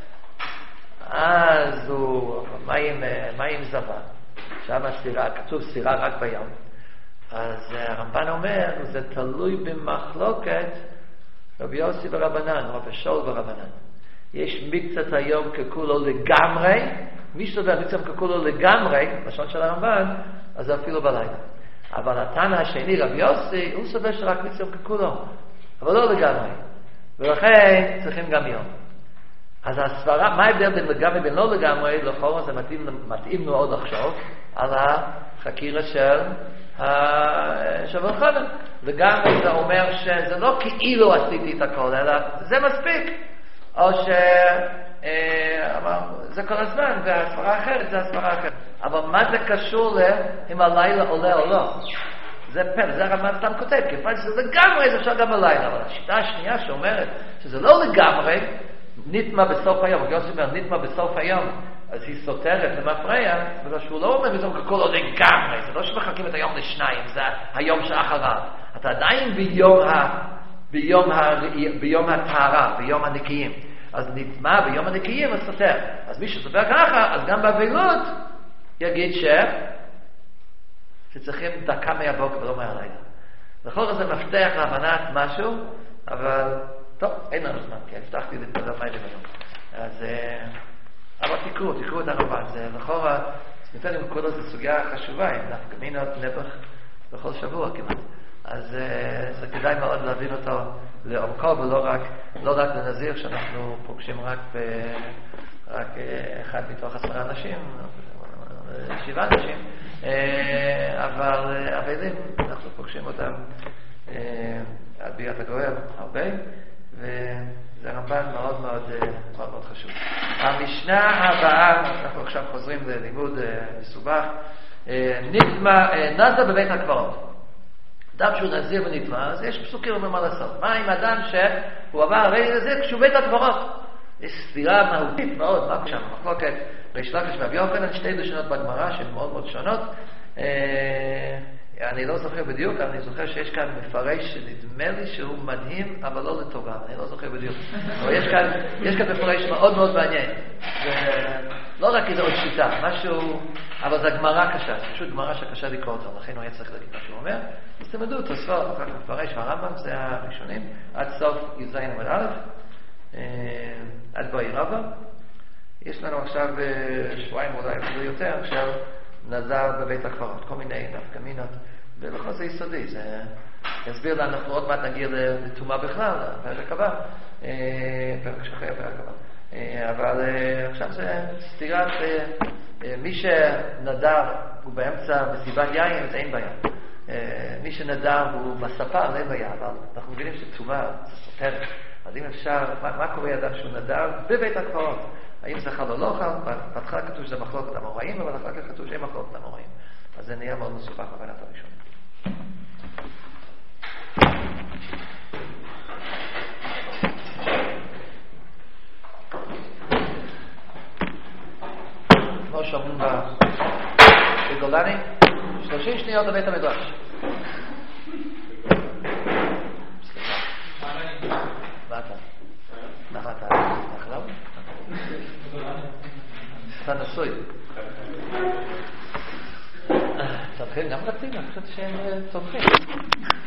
[SPEAKER 1] אז הוא, מה עם, מה עם זבה? שם הסתירה, כתוב סתירה רק ביום. אז הרמב"ן אומר, זה תלוי במחלוקת רבי יוסי ורבנן, רבי שאול ורבנן. יש מקצת היום ככולו לגמרי, מי שדבר מקצת ככולו לגמרי, לשון של הרמב"ן, אז זה אפילו בלילה. אבל התנא השני, רבי יוסי, הוא סובר שרק מצום ככולו, אבל לא לגמרי. ולכן צריכים גם יום. אז הסברה, מה ההבדל בין לגמרי בין לא לגמרי, לכאורה זה מתאים, מתאים מאוד לחשוב על החקירה של שבל חנן. לגמרי זה אומר שזה לא כאילו עשיתי את הכל, אלא זה מספיק. או ש... זה כל הזמן, והסברה אחרת זה הסברה אחרת. אבל מה זה קשור אם הלילה עולה או לא? זה פל, זה הרמב"ן סתם כותב, כיוון שזה לגמרי, זה אפשר גם בלילה. אבל השיטה השנייה שאומרת שזה לא לגמרי, נטמע בסוף היום, יוסי אומר, נטמע בסוף היום, אז היא סותרת למפרע, בגלל שהוא לא אומר מזום ככל לא לגמרי, זה לא שמחלקים את היום לשניים, זה היום שאחריו. אתה עדיין ביום ה... ביום ה... ביום הטהרה, ביום הנקיים. אז נטמע ביום הנקיים אז סותר. אז מי שסופר ככה, אז גם באבלות יגיד ש... שצריכים דקה מהבוקר ולא מהלילה. לכל זה מפתח להבנת משהו, אבל טוב, אין לנו זמן, כי הבטחתי לדבר מה לבנות. אז אבל תקראו, תקראו את הרבה. זה לכל ה... ניתן עם כל זה סוגיה חשובה, עם נפקא מינות נפח בכל שבוע כמעט. אז זה כדאי מאוד להבין אותו לעומקו, ולא רק, לא רק לנזיר שאנחנו פוגשים רק, ב, רק אחד מתוך עשרה אנשים, שבעה אנשים, אבל אבלים, אנחנו פוגשים אותם עד ביאת הגואל הרבה, וזה רמב"ן מאוד מאוד, מאוד מאוד חשוב. המשנה הבאה, אנחנו עכשיו חוזרים ללימוד מסובך, נטמע, נזר בבית הקברות. אדם שהוא נזיר ונטמע, אז יש פסוקים אומר מה לעשות. מה עם אדם שהוא עבר הרי נזיר כשהוא בית הקברות? יש סתירה מהותית מאוד, מה שם? מחלוקת ריש לקיש ורבי יוחנן, שתי לשונות בגמרא שהן מאוד מאוד שונות. אני לא זוכר בדיוק, אבל אני זוכר שיש כאן מפרש שנדמה לי שהוא מדהים, אבל לא לטובה, אני לא זוכר בדיוק. אבל יש כאן, יש כאן מפרש מאוד מאוד מעניין. לא רק איזו עוד שיטה, משהו, אבל זו גמרא קשה, זה פשוט גמרא שקשה לקרוא אותו, לכן הוא היה צריך להגיד מה שהוא אומר. אז תמדו, תוספות, אחר כך מפרש והרמב"ם, זה הראשונים, עד סוף י"ז עמוד א', עד בואי רבא. יש לנו עכשיו שבועיים אולי אפילו יותר, עכשיו נזר בבית הקברות, כל מיני נפקא מינות, ולכל זה יסודי, זה יסביר לנו, אנחנו עוד מעט נגיע לטומאה בכלל, פרק הבא, פרק שחרר פרק הבא. אבל עכשיו זה סתירת, מי שנדר הוא באמצע מסיבת יין, זה אין בעיה. מי שנדר הוא בספה, זה אין בעיה, אבל אנחנו מבינים שטומאה זה סותרת. אז אם אפשר, מה, מה קורה אדם שהוא נדר בבית הקברות? האם זה חל או לא חל? בהתחלה כתוב שזה מחלוקת המוראים, אבל אחר כך כתוב שאין מחלוקת המוראים. אז זה נהיה מאוד מסובך בבנת הראשון. כמו שאומרים בגולני, שלושים שניות לבית המדרש. מה אתה? מה אתה? נחלב? אתה נשוי. צמחים גם רצים, אני חושבת שהם צומחים.